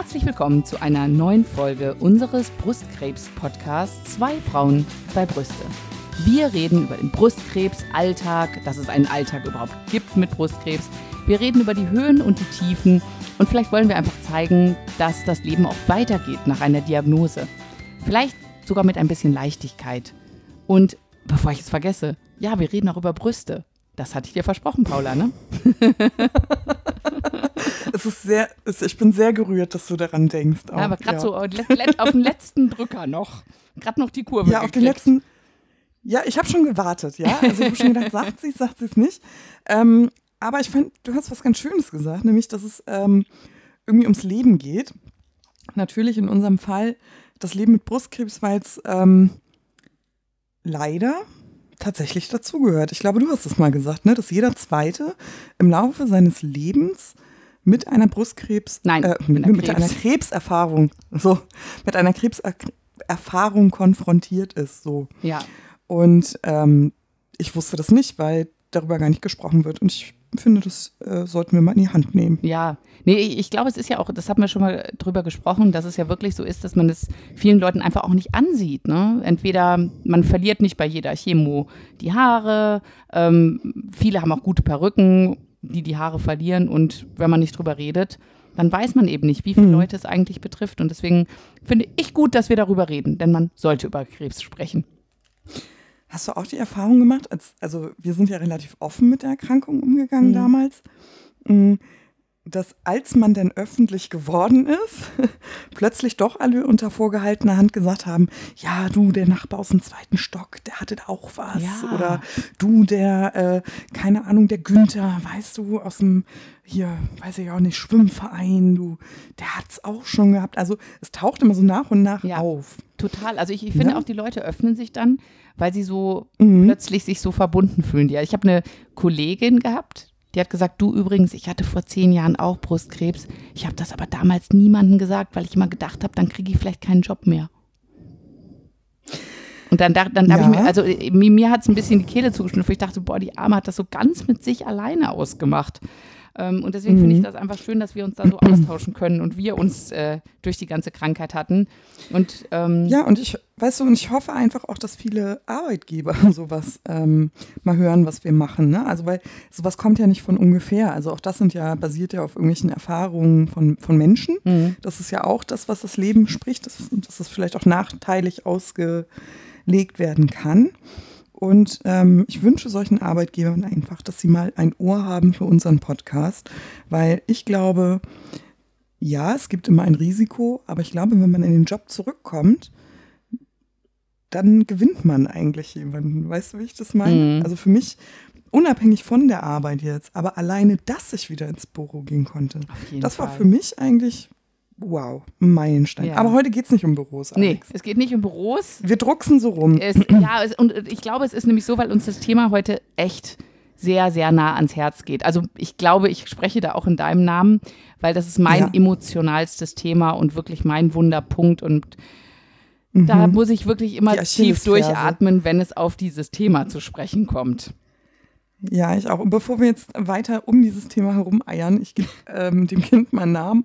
Herzlich willkommen zu einer neuen Folge unseres Brustkrebs-Podcasts Zwei Frauen, zwei Brüste. Wir reden über den Brustkrebs-Alltag, dass es einen Alltag überhaupt gibt mit Brustkrebs. Wir reden über die Höhen und die Tiefen und vielleicht wollen wir einfach zeigen, dass das Leben auch weitergeht nach einer Diagnose. Vielleicht sogar mit ein bisschen Leichtigkeit. Und bevor ich es vergesse, ja, wir reden auch über Brüste. Das hatte ich dir versprochen, Paula, ne? Ich bin sehr gerührt, dass du daran denkst. Auch. Ja, aber gerade so auf den letzten Drücker noch. Gerade noch die Kurve Ja, auf den letzten. Ja, ich habe schon gewartet, ja. Also ich habe schon gedacht, sagt sie es nicht. Aber ich fand, du hast was ganz Schönes gesagt, nämlich, dass es irgendwie ums Leben geht. Natürlich in unserem Fall das Leben mit Brustkrebs, weil es leider tatsächlich dazugehört. Ich glaube, du hast es mal gesagt, ne, dass jeder Zweite im Laufe seines Lebens mit einer mit einer Krebserfahrung konfrontiert ist. So. Ja. Und ich wusste das nicht, weil darüber gar nicht gesprochen wird. Und ich finde, das sollten wir mal in die Hand nehmen. Ja, nee, ich glaube, es ist ja auch, das haben wir schon mal drüber gesprochen, dass es ja wirklich so ist, dass man es vielen Leuten einfach auch nicht ansieht. Ne? Entweder man verliert nicht bei jeder Chemo die Haare, viele haben auch gute Perücken, die Haare verlieren, und wenn man nicht drüber redet, dann weiß man eben nicht, wie viele Leute es eigentlich betrifft. Und deswegen finde ich gut, dass wir darüber reden, denn man sollte über Krebs sprechen. Hast du auch die Erfahrung gemacht, also wir sind ja relativ offen mit der Erkrankung umgegangen damals, dass als man dann öffentlich geworden ist, plötzlich doch alle unter vorgehaltener Hand gesagt haben, ja, du, der Nachbar aus dem 2. Stock, der hatte da auch was. Ja. Oder du, der, keine Ahnung, der Günther, weißt du, aus dem, hier, weiß ich auch nicht, Schwimmverein, der hat es auch schon gehabt. Also es taucht immer so nach und nach auf. Total. Also ich finde auch, die Leute öffnen sich dann, weil sie so plötzlich sich so verbunden fühlen. Ja, ich habe eine Kollegin gehabt, die hat gesagt, du übrigens, ich hatte vor 10 Jahren auch Brustkrebs. Ich habe das aber damals niemandem gesagt, weil ich immer gedacht habe, dann kriege ich vielleicht keinen Job mehr. Und dann habe ich mir, also mir hat es ein bisschen die Kehle zugeschnitten, weil ich dachte, boah, die Arme hat das so ganz mit sich alleine ausgemacht. Und deswegen finde ich das einfach schön, dass wir uns da so austauschen können und wir uns durch die ganze Krankheit hatten. Und und ich hoffe einfach auch, dass viele Arbeitgeber sowas mal hören, was wir machen. Ne? Also weil sowas kommt ja nicht von ungefähr. Also auch das basiert ja auf irgendwelchen Erfahrungen von Menschen. Das ist ja auch das, was das Leben spricht, dass es vielleicht auch nachteilig ausgelegt werden kann. Und ich wünsche solchen Arbeitgebern einfach, dass sie mal ein Ohr haben für unseren Podcast, weil ich glaube, ja, es gibt immer ein Risiko, aber ich glaube, wenn man in den Job zurückkommt, dann gewinnt man eigentlich jemanden. Weißt du, wie ich das meine? Also für mich, unabhängig von der Arbeit jetzt, aber alleine, dass ich wieder ins Büro gehen konnte, das war für mich eigentlich... Wow, Meilenstein. Ja. Aber heute geht es nicht um Büros, Alex. Nee, es geht nicht um Büros. Wir drucksen so rum. Und ich glaube, es ist nämlich so, weil uns das Thema heute echt sehr, sehr nah ans Herz geht. Also ich glaube, ich spreche da auch in deinem Namen, weil das ist mein emotionalstes Thema und wirklich mein Wunderpunkt. Und da muss ich wirklich immer tief durchatmen, wenn es auf dieses Thema zu sprechen kommt. Ja, ich auch. Und bevor wir jetzt weiter um dieses Thema herumeiern, ich gebe dem Kind meinen Namen.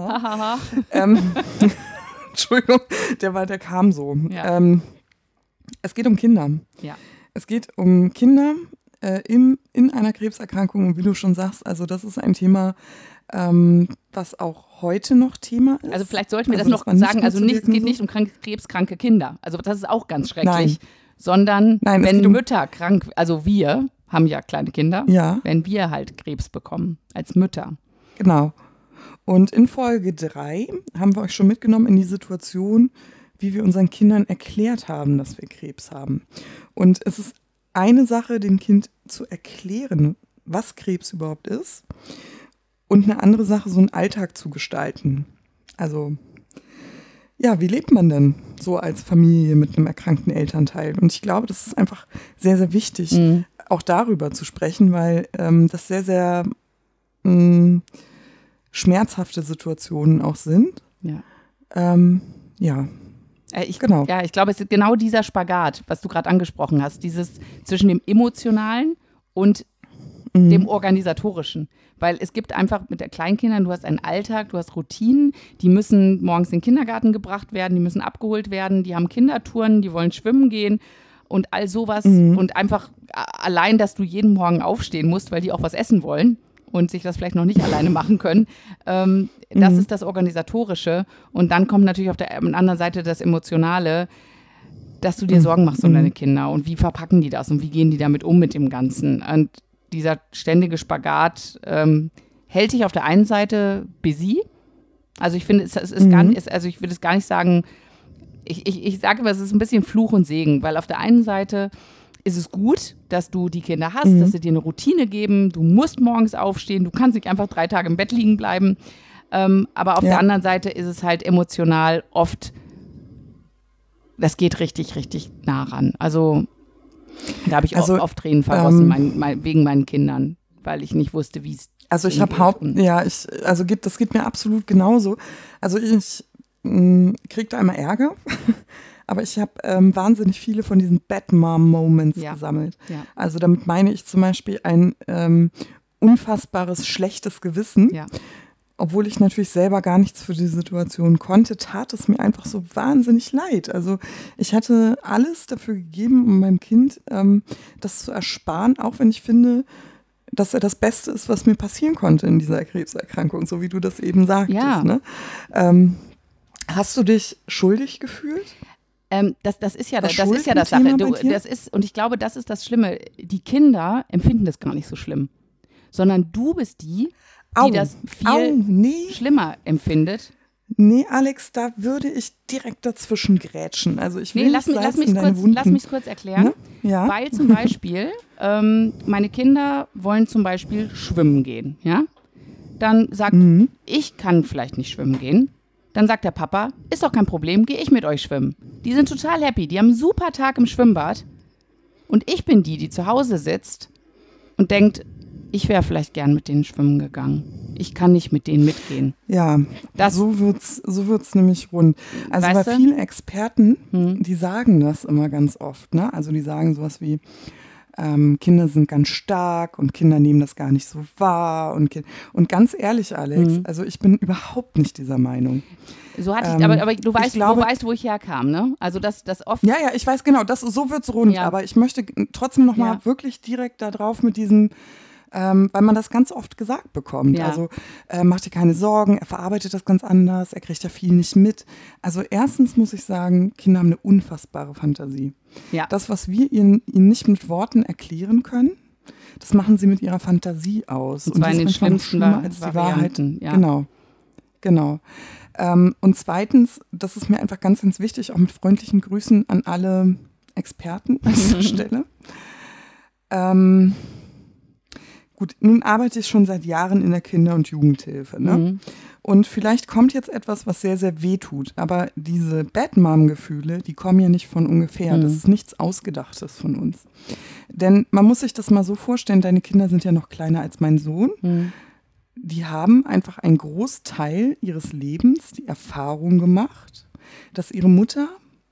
Entschuldigung, der kam so. Ja. Es geht um Kinder. Ja. Es geht um Kinder in einer Krebserkrankung. Und wie du schon sagst, also das ist ein Thema, was auch heute noch Thema ist. Also vielleicht sollten wir das noch sagen. Also es geht nicht um krebskranke Kinder. Also das ist auch ganz schrecklich. Sondern wenn Mütter krank, also wir haben ja kleine Kinder, wenn wir halt Krebs bekommen als Mütter. Genau. Und in Folge 3 haben wir euch schon mitgenommen in die Situation, wie wir unseren Kindern erklärt haben, dass wir Krebs haben. Und es ist eine Sache, dem Kind zu erklären, was Krebs überhaupt ist, und eine andere Sache, so einen Alltag zu gestalten. Also, ja, wie lebt man denn so als Familie mit einem erkrankten Elternteil? Und ich glaube, das ist einfach sehr, sehr wichtig, auch darüber zu sprechen, weil das sehr, sehr schmerzhafte Situationen auch sind. Ja. Genau. Ja, ich glaube, es ist genau dieser Spagat, was du gerade angesprochen hast, dieses zwischen dem Emotionalen und dem Organisatorischen. Weil es gibt einfach mit den Kleinkindern, du hast einen Alltag, du hast Routinen, die müssen morgens in den Kindergarten gebracht werden, die müssen abgeholt werden, die haben Kindertouren, die wollen schwimmen gehen und all sowas. Und einfach allein, dass du jeden Morgen aufstehen musst, weil die auch was essen wollen und sich das vielleicht noch nicht alleine machen können, das ist das Organisatorische. Und dann kommt natürlich auf der anderen Seite das Emotionale, dass du dir Sorgen machst um deine Kinder und wie verpacken die das und wie gehen die damit um mit dem Ganzen. Und dieser ständige Spagat hält dich auf der einen Seite busy. Also ich finde, es ist gar nicht, also ich würde es gar nicht sagen, ich sage immer, es ist ein bisschen Fluch und Segen, weil auf der einen Seite ist es gut, dass du die Kinder hast, dass sie dir eine Routine geben, du musst morgens aufstehen, du kannst nicht einfach 3 Tage im Bett liegen bleiben. Aber auf der anderen Seite ist es halt emotional oft, das geht richtig, richtig nah ran. Also da habe ich oft Tränen vergossen wegen meinen Kindern, weil ich nicht wusste, wie es Also ich habe das geht mir absolut genauso. Also ich kriege da immer Ärger, aber ich habe wahnsinnig viele von diesen Bad Mom-Moments gesammelt. Ja. Also damit meine ich zum Beispiel ein unfassbares schlechtes Gewissen. Ja. Obwohl ich natürlich selber gar nichts für die Situation konnte, tat es mir einfach so wahnsinnig leid. Also ich hatte alles dafür gegeben, um meinem Kind das zu ersparen, auch wenn ich finde, dass er das Beste ist, was mir passieren konnte in dieser Krebserkrankung, so wie du das eben sagtest. Ja. Ne? Hast du dich schuldig gefühlt? Das ist ja das Sache. Und ich glaube, das ist das Schlimme. Die Kinder empfinden das gar nicht so schlimm, sondern du bist die das viel schlimmer empfindet. Nee, Alex, da würde ich direkt dazwischen grätschen. Also ich will lass mich kurz erklären. Ne? Ja? Weil zum Beispiel meine Kinder wollen zum Beispiel schwimmen gehen. Ja? Dann sagt, ich kann vielleicht nicht schwimmen gehen. Dann sagt der Papa, ist doch kein Problem, gehe ich mit euch schwimmen. Die sind total happy, die haben einen super Tag im Schwimmbad. Und ich bin die zu Hause sitzt und denkt, ich wäre vielleicht gern mit denen schwimmen gegangen. Ich kann nicht mit denen mitgehen. Ja, so wird's nämlich rund. Also bei vielen Experten, die sagen das immer ganz oft. Ne? Also die sagen sowas wie, Kinder sind ganz stark und Kinder nehmen das gar nicht so wahr. Und ganz ehrlich, Alex, also ich bin überhaupt nicht dieser Meinung. So hatte ich, aber du weißt, wo ich herkam, ne? Also das oft. Ja, ich weiß genau, so wird's rund. Ja. Aber ich möchte trotzdem nochmal wirklich direkt da drauf mit diesem, weil man das ganz oft gesagt bekommt. Ja. Also mach dir keine Sorgen, er verarbeitet das ganz anders, er kriegt ja viel nicht mit. Also erstens muss ich sagen, Kinder haben eine unfassbare Fantasie. Ja. Das, was wir ihnen nicht mit Worten erklären können, das machen sie mit ihrer Fantasie aus. Und zwar in den schlimmsten als die Wahrheit. Ja. Genau. Und zweitens, das ist mir einfach ganz, ganz wichtig, auch mit freundlichen Grüßen an alle Experten an dieser Stelle. Gut, nun arbeite ich schon seit Jahren in der Kinder- und Jugendhilfe. Ne? Und vielleicht kommt jetzt etwas, was sehr, sehr weh tut. Aber diese Bad-Mom-Gefühle, die kommen ja nicht von ungefähr. Das ist nichts Ausgedachtes von uns. Denn man muss sich das mal so vorstellen, deine Kinder sind ja noch kleiner als mein Sohn. Die haben einfach einen Großteil ihres Lebens die Erfahrung gemacht, dass ihre Mutter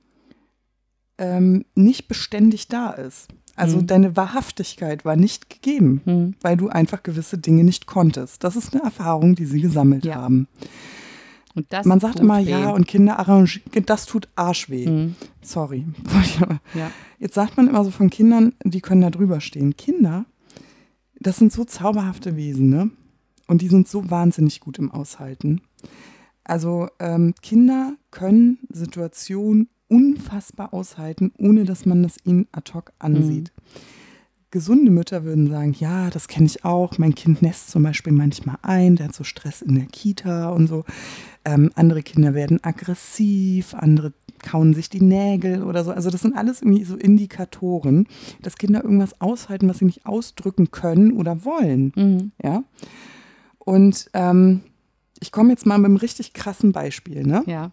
nicht beständig da ist. Also deine Wahrhaftigkeit war nicht gegeben, weil du einfach gewisse Dinge nicht konntest. Das ist eine Erfahrung, die sie gesammelt haben. Und das man sagt immer, ja, und Kinder arrangieren, das tut arschweh. Sorry. Ja. Jetzt sagt man immer so von Kindern, die können da drüber stehen. Kinder, das sind so zauberhafte Wesen, ne? Und die sind so wahnsinnig gut im Aushalten. Also Kinder können Situationen unfassbar aushalten, ohne dass man das ihnen ad hoc ansieht. Gesunde Mütter würden sagen, ja, das kenne ich auch, mein Kind nässt zum Beispiel manchmal ein, der hat so Stress in der Kita und so. Andere Kinder werden aggressiv, andere kauen sich die Nägel oder so. Also das sind alles irgendwie so Indikatoren, dass Kinder irgendwas aushalten, was sie nicht ausdrücken können oder wollen. Ja? Und ich komme jetzt mal mit einem richtig krassen Beispiel, ne? Ja.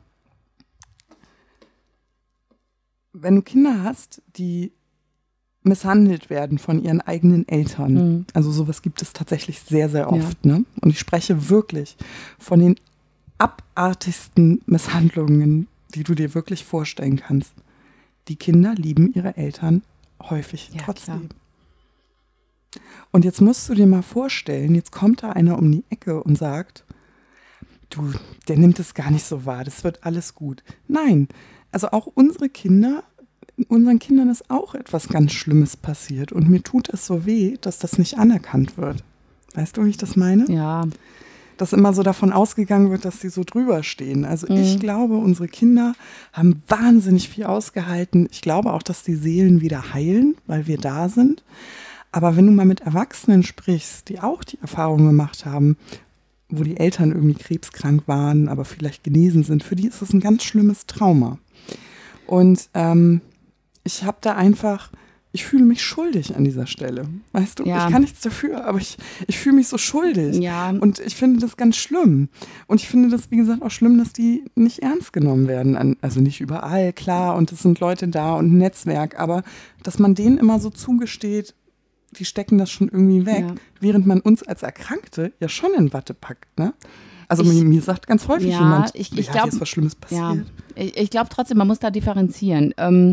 Wenn du Kinder hast, die misshandelt werden von ihren eigenen Eltern, also sowas gibt es tatsächlich sehr, sehr oft, ne? Und ich spreche wirklich von den abartigsten Misshandlungen, die du dir wirklich vorstellen kannst. Die Kinder lieben ihre Eltern häufig trotzdem. Klar. Und jetzt musst du dir mal vorstellen, jetzt kommt da einer um die Ecke und sagt, du, der nimmt es gar nicht so wahr, das wird alles gut. Nein, also auch unseren Kindern ist auch etwas ganz Schlimmes passiert. Und mir tut es so weh, dass das nicht anerkannt wird. Weißt du, wie ich das meine? Ja. Dass immer so davon ausgegangen wird, dass sie so drüber stehen. Also ich glaube, unsere Kinder haben wahnsinnig viel ausgehalten. Ich glaube auch, dass die Seelen wieder heilen, weil wir da sind. Aber wenn du mal mit Erwachsenen sprichst, die auch die Erfahrung gemacht haben, wo die Eltern irgendwie krebskrank waren, aber vielleicht genesen sind, für die ist das ein ganz schlimmes Trauma. Und ich habe da einfach, ich fühle mich schuldig an dieser Stelle. Weißt du, Ja. ich kann nichts dafür, aber ich fühle mich so schuldig. Ja. Und ich finde das ganz schlimm. Und ich finde das, wie gesagt, auch schlimm, dass die nicht ernst genommen werden. Also nicht überall, klar, und es sind Leute da und ein Netzwerk, aber dass man denen immer so zugesteht, die stecken das schon irgendwie weg, Ja. während man uns als Erkrankte ja schon in Watte packt, ne? Also mir sagt ganz häufig jemand, ich dir glaub, ist was Schlimmes passiert. Ja, ich glaube trotzdem, man muss da differenzieren.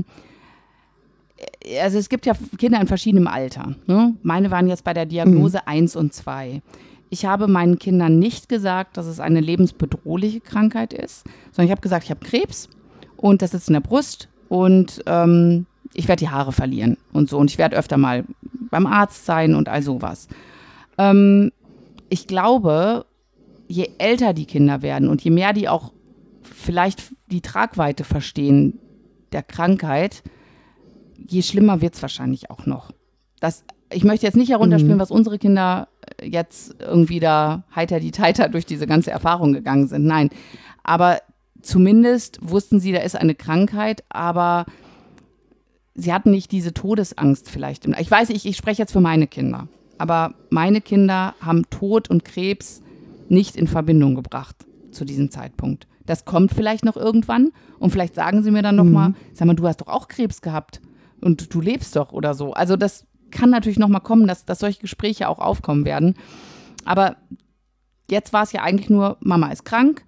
Also es gibt ja Kinder in verschiedenem Alter. Ne? Meine waren jetzt bei der Diagnose 1 und 2. Ich habe meinen Kindern nicht gesagt, dass es eine lebensbedrohliche Krankheit ist, sondern ich habe gesagt, ich habe Krebs und das sitzt in der Brust und ich werde die Haare verlieren und so. Und ich werde öfter mal beim Arzt sein und all sowas. Ich glaube, je älter die Kinder werden und je mehr die auch vielleicht die Tragweite verstehen der Krankheit, je schlimmer wird es wahrscheinlich auch noch. Ich möchte jetzt nicht herunterspielen, was unsere Kinder jetzt irgendwie da heiter-die-teiter durch diese ganze Erfahrung gegangen sind. Nein, aber zumindest wussten sie, da ist eine Krankheit, aber sie hatten nicht diese Todesangst vielleicht. Ich weiß, ich spreche jetzt für meine Kinder, aber meine Kinder haben Tod und Krebs nicht in Verbindung gebracht zu diesem Zeitpunkt. Das kommt vielleicht noch irgendwann und vielleicht sagen sie mir dann nochmal, sag mal, du hast doch auch Krebs gehabt und du lebst doch oder so. Also das kann natürlich nochmal kommen, dass solche Gespräche auch aufkommen werden. Aber jetzt war es ja eigentlich nur, Mama ist krank,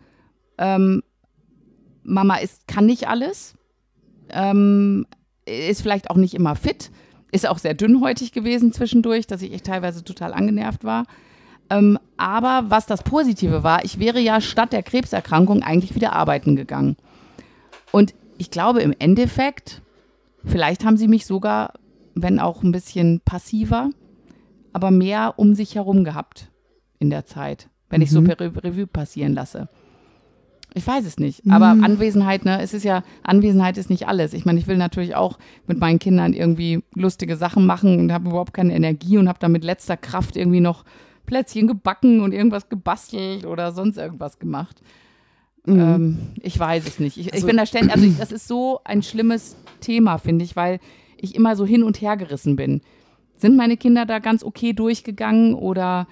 Mama kann nicht alles, ist vielleicht auch nicht immer fit, ist auch sehr dünnhäutig gewesen zwischendurch, dass ich echt teilweise total angenervt war. Aber was das Positive war, ich wäre ja statt der Krebserkrankung eigentlich wieder arbeiten gegangen. Und ich glaube im Endeffekt, vielleicht haben sie mich sogar, wenn auch ein bisschen passiver, aber mehr um sich herum gehabt in der Zeit, wenn ich so per Revue passieren lasse. Ich weiß es nicht, aber Anwesenheit, ne, Anwesenheit ist nicht alles. Ich meine, ich will natürlich auch mit meinen Kindern irgendwie lustige Sachen machen und habe überhaupt keine Energie und habe dann mit letzter Kraft irgendwie noch Plätzchen gebacken und irgendwas gebastelt oder sonst irgendwas gemacht. Ich weiß es nicht. Ich bin da ständig, also das ist so ein schlimmes Thema, finde ich, weil ich immer so hin und her gerissen bin. Sind meine Kinder da ganz okay durchgegangen oder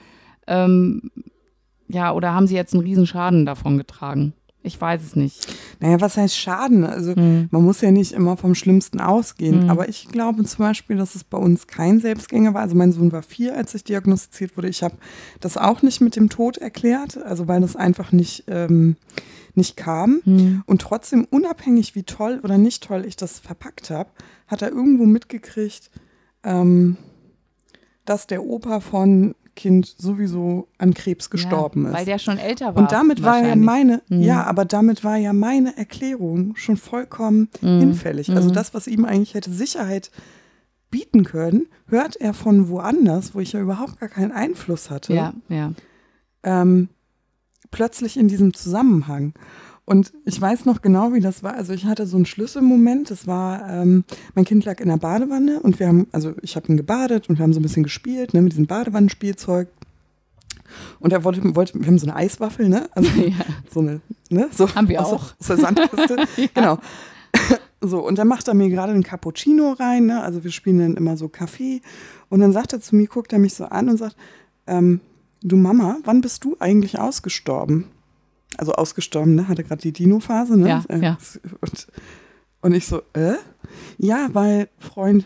oder haben sie jetzt einen riesen Schaden davon getragen? Ich weiß es nicht. Naja, was heißt Schaden? Also man muss ja nicht immer vom Schlimmsten ausgehen. Aber ich glaube zum Beispiel, dass es bei uns kein Selbstgänger war. Also mein Sohn war 4, als ich diagnostiziert wurde. Ich habe das auch nicht mit dem Tod erklärt, also weil das einfach nicht kam. Und trotzdem, unabhängig wie toll oder nicht toll ich das verpackt habe, hat er irgendwo mitgekriegt, dass der Opa von Kind sowieso an Krebs gestorben ist. Weil der schon älter war. Und damit war ja meine Erklärung schon vollkommen hinfällig. Also das, was ihm eigentlich hätte Sicherheit bieten können, hört er von woanders, wo ich ja überhaupt gar keinen Einfluss hatte. Ja. Plötzlich in diesem Zusammenhang. Und ich weiß noch genau, wie das war. Also ich hatte so einen Schlüsselmoment. Das war, mein Kind lag in der Badewanne und ich habe ihn gebadet und wir haben so ein bisschen gespielt, ne, mit diesem Badewannenspielzeug. Und er wollte, wir haben so eine Eiswaffel, ne? Also so eine, ne? So haben wir auch. Aus der Sandkiste. Genau. So, und dann macht er mir gerade einen Cappuccino rein, ne? Also wir spielen dann immer so Kaffee. Und dann sagt er zu mir, guckt er mich so an und sagt, du Mama, wann bist du eigentlich ausgestorben? Also ausgestorben, ne? Hatte gerade die Dino-Phase, ne? Ja. Und ich so, Ja, weil Freund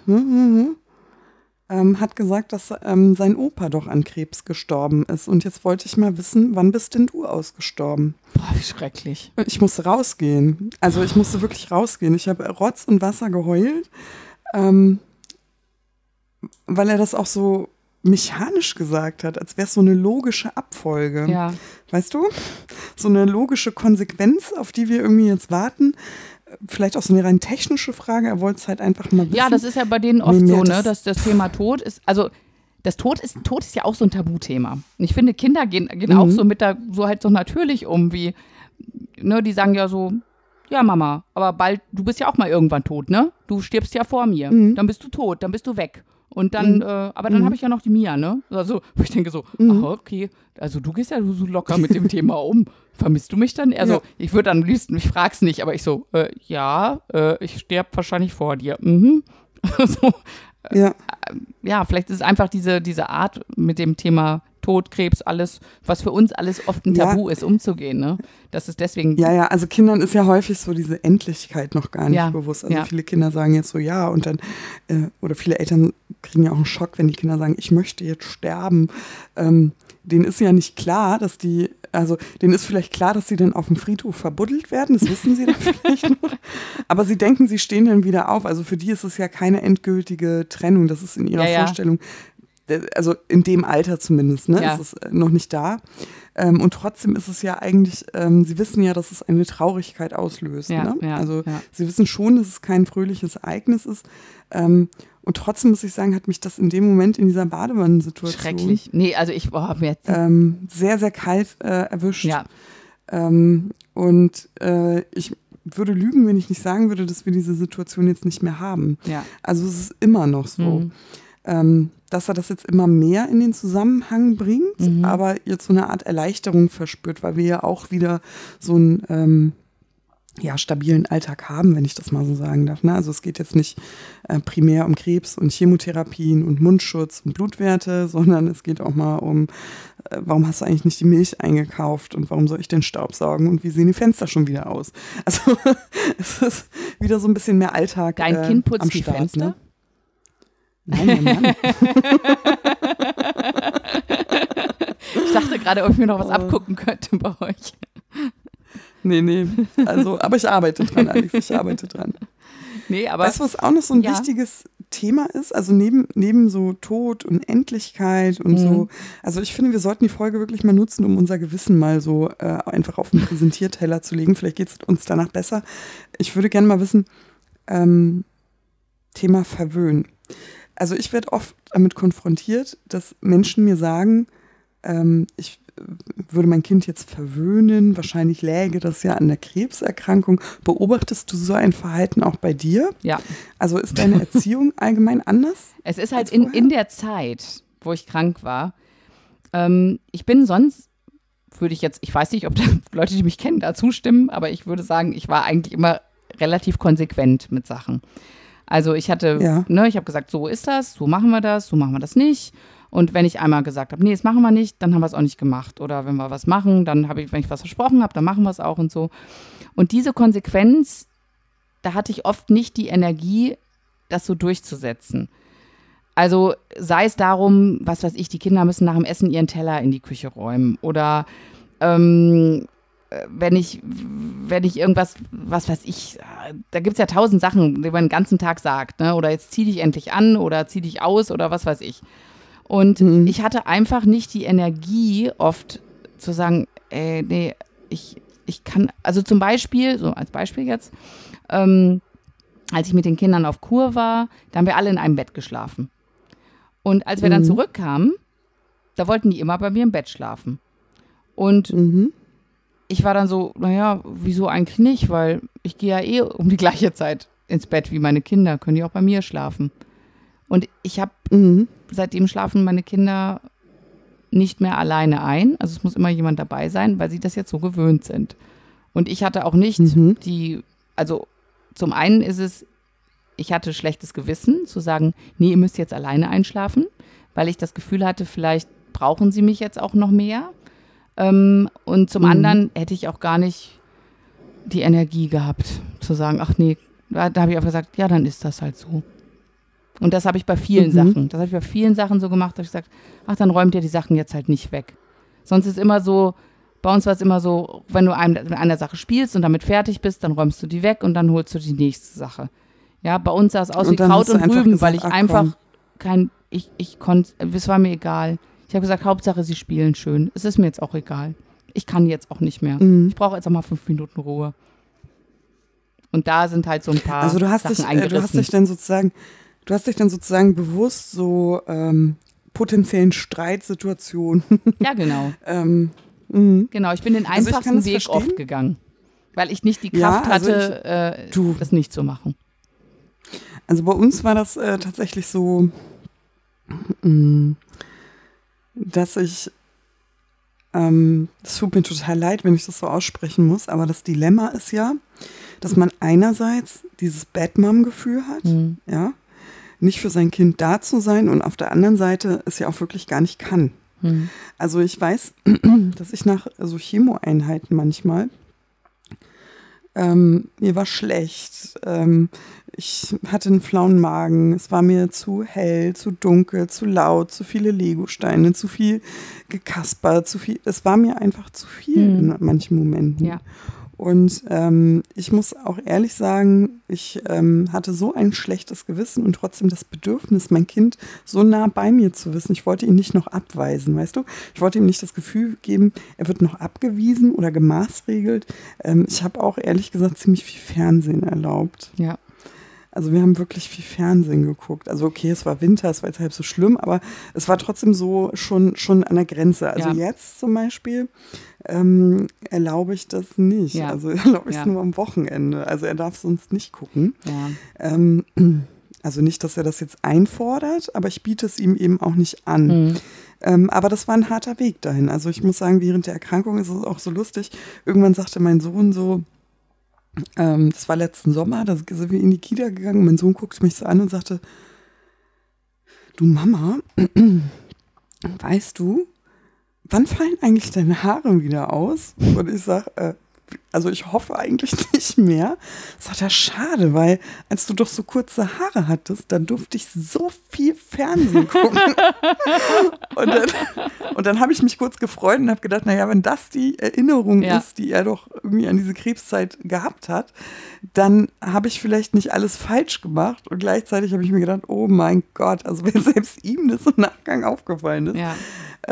hat gesagt, dass sein Opa doch an Krebs gestorben ist. Und jetzt wollte ich mal wissen, wann bist denn du ausgestorben? Boah, wie schrecklich. Ich musste rausgehen. Also ich musste wirklich rausgehen. Ich habe Rotz und Wasser geheult, weil er das auch so mechanisch gesagt hat, als wäre es so eine logische Abfolge. Ja. Weißt du? So eine logische Konsequenz, auf die wir irgendwie jetzt warten. Vielleicht auch so eine rein technische Frage, er wollte es halt einfach mal wissen. Ja, das ist ja bei denen oft so, ne, dass das Thema Tod ist, also Tod ist ja auch so ein Tabuthema. Und ich finde, Kinder gehen auch so so halt so natürlich um, wie, ne, die sagen ja so, ja Mama, aber bald, du bist ja auch mal irgendwann tot, ne? Du stirbst ja vor mir, dann bist du tot, dann bist du weg. Und dann, aber dann habe ich ja noch die Mia, ne? Also, wo ich denke so, ach, okay, also du gehst ja so locker mit dem Thema um. Vermisst du mich dann? Also, ich würde am liebsten, ich frag's nicht, aber ich so, ich sterbe wahrscheinlich vor dir. So, ja, vielleicht ist es einfach diese Art mit dem Thema Tod, Krebs, alles, was für uns alles oft ein Tabu ist, umzugehen, ne? Das ist deswegen. Ja, also Kindern ist ja häufig so diese Endlichkeit noch gar nicht bewusst. Also viele Kinder sagen jetzt so, ja, und dann, oder viele Eltern kriegen ja auch einen Schock, wenn die Kinder sagen, ich möchte jetzt sterben. Denen ist ja nicht klar, dass denen ist vielleicht klar, dass sie dann auf dem Friedhof verbuddelt werden, das wissen sie dann vielleicht noch. Aber sie denken, sie stehen dann wieder auf. Also für die ist es ja keine endgültige Trennung, das ist in ihrer Vorstellung. Also in dem Alter zumindest, ne, ist es noch nicht da. Und trotzdem ist es ja eigentlich, sie wissen ja, dass es eine Traurigkeit auslöst. Ne? Sie wissen schon, dass es kein fröhliches Ereignis ist. Und trotzdem muss ich sagen, hat mich das in dem Moment in dieser Badewannensituation schrecklich. Nee, also ich habe jetzt sehr, sehr kalt erwischt. Ja. Ich würde lügen, wenn ich nicht sagen würde, dass wir diese Situation jetzt nicht mehr haben. Ja. Also es ist immer noch so. Dass er das jetzt immer mehr in den Zusammenhang bringt, aber jetzt so eine Art Erleichterung verspürt, weil wir ja auch wieder so einen stabilen Alltag haben, wenn ich das mal so sagen darf. Ne? Also es geht jetzt nicht primär um Krebs und Chemotherapien und Mundschutz und Blutwerte, sondern es geht auch mal um, warum hast du eigentlich nicht die Milch eingekauft und warum soll ich den Staub saugen und wie sehen die Fenster schon wieder aus? Also es ist wieder so ein bisschen mehr Alltag Dein Kind putzt am die Start, Fenster? Ne? Nein, Mann. Ich dachte gerade, ob ich mir noch was abgucken könnte bei euch. Nee. Also, aber ich arbeite dran, Alex. Nee, aber weißt du, was auch noch so ein wichtiges Thema ist? Also neben so Tod und Endlichkeit und so. Also ich finde, wir sollten die Folge wirklich mal nutzen, um unser Gewissen mal so einfach auf den Präsentierteller zu legen. Vielleicht geht es uns danach besser. Ich würde gerne mal wissen, Thema Verwöhnen. Also ich werde oft damit konfrontiert, dass Menschen mir sagen, ich würde mein Kind jetzt verwöhnen, wahrscheinlich läge das ja an der Krebserkrankung. Beobachtest du so ein Verhalten auch bei dir? Ja. Also ist deine Erziehung allgemein anders? Es ist halt in der Zeit, wo ich krank war. Ich bin sonst, ich weiß nicht, ob da Leute, die mich kennen, da zustimmen, aber ich würde sagen, ich war eigentlich immer relativ konsequent mit Sachen. Also ich hatte, ich habe gesagt, so ist das, so machen wir das nicht. Und wenn ich einmal gesagt habe, nee, das machen wir nicht, dann haben wir es auch nicht gemacht. Oder wenn wir was machen, dann wenn ich was versprochen habe, dann machen wir es auch und so. Und diese Konsequenz, da hatte ich oft nicht die Energie, das so durchzusetzen. Also sei es darum, was weiß ich, die Kinder müssen nach dem Essen ihren Teller in die Küche räumen. Oder wenn ich irgendwas, was weiß ich, da gibt es ja 1000 Sachen, die man den ganzen Tag sagt, ne? Oder jetzt zieh dich endlich an oder zieh dich aus oder was weiß ich. Und ich hatte einfach nicht die Energie oft zu sagen, nee, ich kann, also zum Beispiel, so als Beispiel jetzt, als ich mit den Kindern auf Kur war, da haben wir alle in einem Bett geschlafen. Und als wir dann zurückkamen, da wollten die immer bei mir im Bett schlafen. Und ich war dann so, naja, wieso eigentlich nicht? Weil ich gehe ja um die gleiche Zeit ins Bett wie meine Kinder, können die auch bei mir schlafen. Und ich habe, seitdem schlafen meine Kinder nicht mehr alleine ein. Also es muss immer jemand dabei sein, weil sie das jetzt so gewöhnt sind. Und ich hatte auch nicht also zum einen ist es, ich hatte schlechtes Gewissen zu sagen, nee, ihr müsst jetzt alleine einschlafen, weil ich das Gefühl hatte, vielleicht brauchen sie mich jetzt auch noch mehr. Und zum anderen hätte ich auch gar nicht die Energie gehabt, zu sagen, ach nee, da habe ich auch gesagt, ja, dann ist das halt so. Und das habe ich bei vielen Sachen. Das habe ich bei vielen Sachen so gemacht, dass ich gesagt, ach, dann räumt ihr die Sachen jetzt halt nicht weg. Sonst ist immer so, bei uns war es immer so, wenn du mit einer Sache spielst und damit fertig bist, dann räumst du die weg und dann holst du die nächste Sache. Ja, bei uns sah es aus wie Kraut und Rüben, weil ich einfach es war mir egal. Ich habe gesagt, Hauptsache, sie spielen schön. Es ist mir jetzt auch egal. Ich kann jetzt auch nicht mehr. Ich brauche jetzt auch mal 5 Minuten Ruhe. Und da sind halt so ein paar Sachen eingerissen. Du hast dich dann sozusagen bewusst so potenziellen Streitsituationen. Ja, genau. Genau, ich bin den einfachsten Weg oft gegangen, weil ich nicht die Kraft hatte, das nicht zu machen. Also bei uns war das tatsächlich so, dass ich, das tut mir total leid, wenn ich das so aussprechen muss, aber das Dilemma ist ja, dass man einerseits dieses Bad-Mom-Gefühl hat, ja, nicht für sein Kind da zu sein und auf der anderen Seite es ja auch wirklich gar nicht kann. Also ich weiß, dass ich nach so Chemo-Einheiten manchmal, mir war schlecht, ich hatte einen flauen Magen, es war mir zu hell, zu dunkel, zu laut, zu viele Legosteine, zu viel Gekasper, es war mir einfach zu viel in manchen Momenten. Ja. Und ich muss auch ehrlich sagen, ich hatte so ein schlechtes Gewissen und trotzdem das Bedürfnis, mein Kind so nah bei mir zu wissen. Ich wollte ihn nicht noch abweisen, weißt du? Ich wollte ihm nicht das Gefühl geben, er wird noch abgewiesen oder gemaßregelt. Ich habe auch ehrlich gesagt ziemlich viel Fernsehen erlaubt. Ja. Also wir haben wirklich viel Fernsehen geguckt. Also okay, es war Winter, es war jetzt halb so schlimm, aber es war trotzdem so schon an der Grenze. Also jetzt zum Beispiel erlaube ich das nicht. Ja. Also erlaube ich es nur am Wochenende. Also er darf sonst nicht gucken. Ja. Also nicht, dass er das jetzt einfordert, aber ich biete es ihm eben auch nicht an. Aber das war ein harter Weg dahin. Also ich muss sagen, während der Erkrankung ist es auch so lustig. Irgendwann sagte mein Sohn so, das war letzten Sommer, da sind wir in die Kita gegangen und mein Sohn guckte mich so an und sagte, du Mama, weißt du, wann fallen eigentlich deine Haare wieder aus? Und ich sage, also ich hoffe eigentlich nicht mehr. Sagt er, schade, weil als du doch so kurze Haare hattest, dann durfte ich so viel Fernsehen gucken. und dann habe ich mich kurz gefreut und habe gedacht, naja, wenn das die Erinnerung ist, die er doch irgendwie an diese Krebszeit gehabt hat, dann habe ich vielleicht nicht alles falsch gemacht. Und gleichzeitig habe ich mir gedacht, oh mein Gott, also wenn selbst ihm das im Nachgang aufgefallen ist. Ja.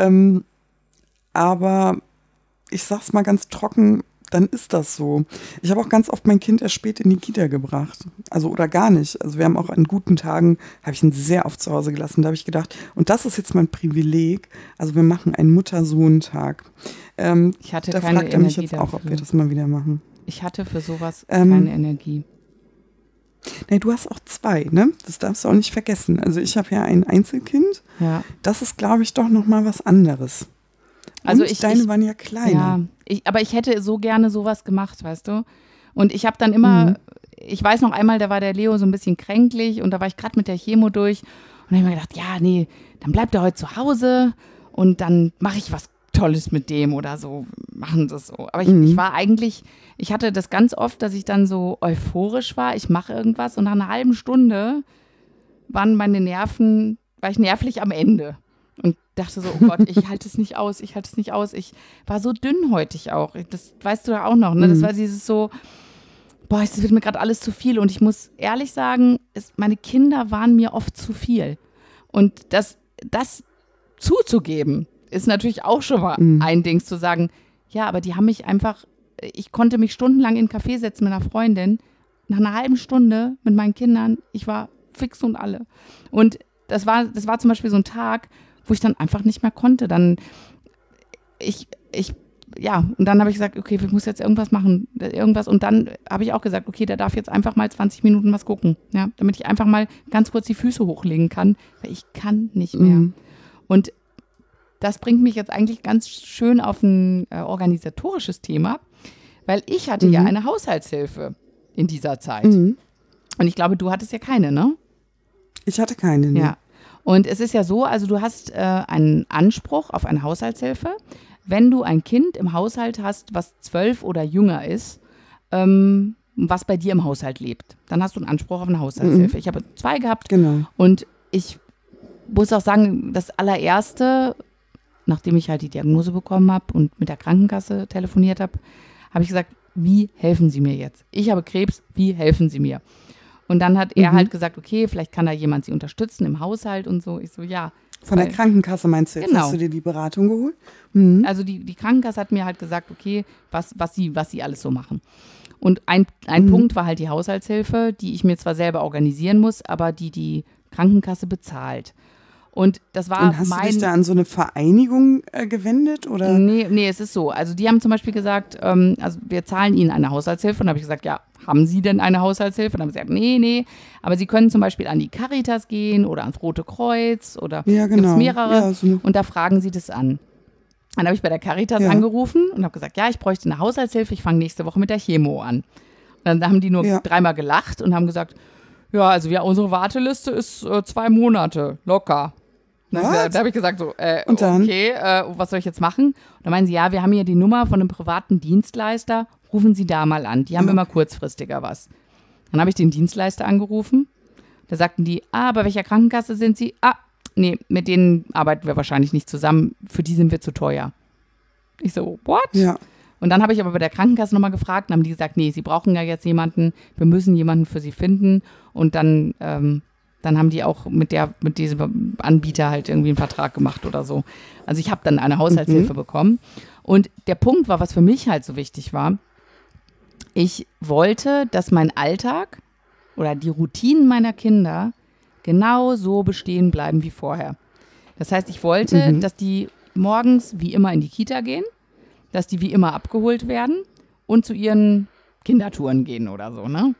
Aber ich sag's mal ganz trocken, dann ist das so. Ich habe auch ganz oft mein Kind erst spät in die Kita gebracht. Also oder gar nicht. Also wir haben auch an guten Tagen, habe ich ihn sehr oft zu Hause gelassen. Da habe ich gedacht, und das ist jetzt mein Privileg, also wir machen einen Mutter-Sohn-Tag. Ich hatte da keine fragt er mich Energie jetzt auch, ob wir das mal wieder machen. Ich hatte für sowas keine Energie. Nee, du hast auch 2, ne? Das darfst du auch nicht vergessen. Also ich habe ja ein Einzelkind. Ja. Das ist, glaube ich, doch nochmal was anderes. Also deine waren ja kleiner. Ja, aber ich hätte so gerne sowas gemacht, weißt du? Und ich habe dann immer, ich weiß noch einmal, da war der Leo so ein bisschen kränklich und da war ich gerade mit der Chemo durch und dann habe ich mir gedacht, ja, nee, dann bleibt er heute zu Hause und dann mache ich was Tolles mit dem oder so, machen das so. Aber ich war eigentlich, ich hatte das ganz oft, dass ich dann so euphorisch war, ich mache irgendwas und nach einer halben Stunde waren meine Nerven, war ich nervlich am Ende. Und dachte so, oh Gott, ich halte es nicht aus. Ich war so dünnhäutig auch. Das weißt du ja auch noch, ne? Das war dieses so, boah, es wird mir gerade alles zu viel. Und ich muss ehrlich sagen, meine Kinder waren mir oft zu viel. Und das zuzugeben, ist natürlich auch schon mal ein Ding, zu sagen, ja, aber die haben mich einfach, ich konnte mich stundenlang in einen Café setzen mit einer Freundin. Nach einer halben Stunde mit meinen Kindern, ich war fix und alle. Und das war zum Beispiel so ein Tag, wo ich dann einfach nicht mehr konnte. Dann und dann habe ich gesagt, okay, ich muss jetzt irgendwas machen, und dann habe ich auch gesagt, okay, der darf jetzt einfach mal 20 Minuten was gucken, ja, damit ich einfach mal ganz kurz die Füße hochlegen kann, weil ich kann nicht mehr. Und das bringt mich jetzt eigentlich ganz schön auf ein organisatorisches Thema, weil ich hatte ja eine Haushaltshilfe in dieser Zeit. Und ich glaube, du hattest ja keine, ne? Ich hatte keine, ne? Ja. Und es ist ja so, also du hast einen Anspruch auf eine Haushaltshilfe, wenn du ein Kind im Haushalt hast, was 12 oder jünger ist, was bei dir im Haushalt lebt. Dann hast du einen Anspruch auf eine Haushaltshilfe. Ich habe 2 gehabt. Genau. Und ich muss auch sagen, das allererste, nachdem ich halt die Diagnose bekommen habe und mit der Krankenkasse telefoniert habe, habe ich gesagt, wie helfen Sie mir jetzt? Ich habe Krebs, wie helfen Sie mir? Und dann hat er halt gesagt, okay, vielleicht kann da jemand sie unterstützen im Haushalt und so. Ich so, ja. Von der Krankenkasse meinst du jetzt? Genau. Hast du dir die Beratung geholt? Mhm. Also die Krankenkasse hat mir halt gesagt, okay, was sie alles so machen. Und ein Punkt war halt die Haushaltshilfe, die ich mir zwar selber organisieren muss, aber die Krankenkasse bezahlt. Und das war Und hast du dich da an so eine Vereinigung gewendet? Oder? Nee, es ist so. Also die haben zum Beispiel gesagt, also wir zahlen ihnen eine Haushaltshilfe. Und dann habe ich gesagt, ja, haben Sie denn eine Haushaltshilfe? Und dann haben sie gesagt, nee. Aber Sie können zum Beispiel an die Caritas gehen oder ans Rote Kreuz oder ja, genau. Gibt es mehrere. Ja, so. Und da fragen Sie das an. Dann habe ich bei der Caritas angerufen und habe gesagt, ja, ich bräuchte eine Haushaltshilfe. Ich fange nächste Woche mit der Chemo an. Und dann haben die nur 3-mal gelacht und haben gesagt, ja, also unsere Warteliste ist 2 Monate, locker. Da habe ich gesagt, so, und dann? Okay, was soll ich jetzt machen? Und dann meinen sie, ja, wir haben hier die Nummer von einem privaten Dienstleister, rufen Sie da mal an. Die haben immer kurzfristiger was. Dann habe ich den Dienstleister angerufen. Da sagten die, bei welcher Krankenkasse sind Sie? Nee, mit denen arbeiten wir wahrscheinlich nicht zusammen. Für die sind wir zu teuer. Ich so, what? Ja. Und dann habe ich aber bei der Krankenkasse nochmal gefragt und haben die gesagt, nee, Sie brauchen ja jetzt jemanden, wir müssen jemanden für Sie finden. Und dann haben die auch mit diesem Anbieter halt irgendwie einen Vertrag gemacht oder so. Also ich habe dann eine Haushaltshilfe bekommen. Und der Punkt war, was für mich halt so wichtig war, ich wollte, dass mein Alltag oder die Routinen meiner Kinder genau so bestehen bleiben wie vorher. Das heißt, ich wollte, dass die morgens wie immer in die Kita gehen, dass die wie immer abgeholt werden und zu ihren Kindertouren gehen oder so, ne?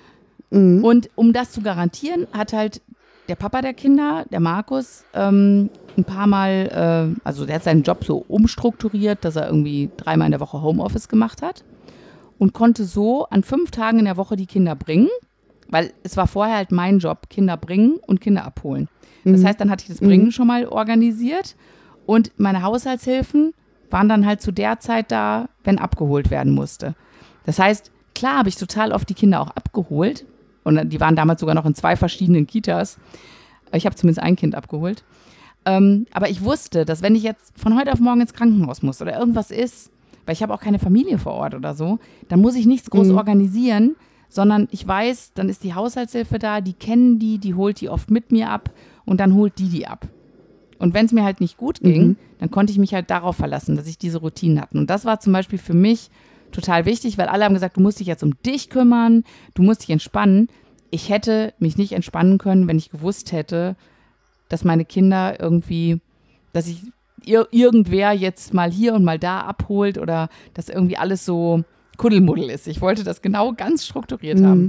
Und um das zu garantieren, hat halt der Papa der Kinder, der Markus, ein paar Mal, also der hat seinen Job so umstrukturiert, dass er irgendwie 3-mal in der Woche Homeoffice gemacht hat und konnte so an 5 Tagen in der Woche die Kinder bringen, weil es war vorher halt mein Job, Kinder bringen und Kinder abholen. Das heißt, dann hatte ich das Bringen schon mal organisiert und meine Haushaltshilfen waren dann halt zu der Zeit da, wenn abgeholt werden musste. Das heißt, klar habe ich total oft die Kinder auch abgeholt und die waren damals sogar noch in 2 verschiedenen Kitas. Ich habe zumindest ein Kind abgeholt. Aber ich wusste, dass wenn ich jetzt von heute auf morgen ins Krankenhaus muss oder irgendwas ist, weil ich habe auch keine Familie vor Ort oder so, dann muss ich nichts groß organisieren, sondern ich weiß, dann ist die Haushaltshilfe da, die kennen die holt die oft mit mir ab und dann holt die ab. Und wenn es mir halt nicht gut ging, dann konnte ich mich halt darauf verlassen, dass ich diese Routinen hatte. Und das war zum Beispiel für mich total wichtig, weil alle haben gesagt, du musst dich jetzt um dich kümmern, du musst dich entspannen. Ich hätte mich nicht entspannen können, wenn ich gewusst hätte, dass meine Kinder irgendwie, dass ich irgendwer jetzt mal hier und mal da abholt oder dass irgendwie alles so Kuddelmuddel ist. Ich wollte das genau ganz strukturiert haben.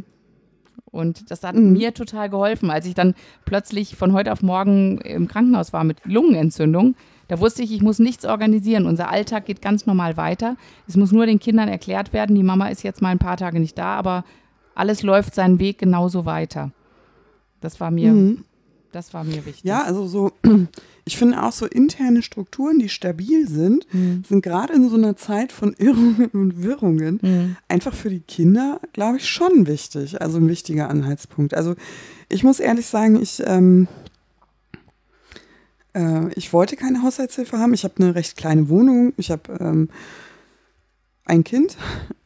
Und das hat mir total geholfen, als ich dann plötzlich von heute auf morgen im Krankenhaus war mit Lungenentzündung. Da wusste ich muss nichts organisieren. Unser Alltag geht ganz normal weiter. Es muss nur den Kindern erklärt werden, die Mama ist jetzt mal ein paar Tage nicht da, aber alles läuft seinen Weg genauso weiter. Das war mir wichtig. Ja, also so, ich finde auch so interne Strukturen, die stabil sind, sind gerade in so einer Zeit von Irrungen und Wirrungen einfach für die Kinder, glaube ich, schon wichtig. Also ein wichtiger Anhaltspunkt. Also ich muss ehrlich sagen, ich wollte keine Haushaltshilfe haben. Ich habe eine recht kleine Wohnung. Ich habe ein Kind.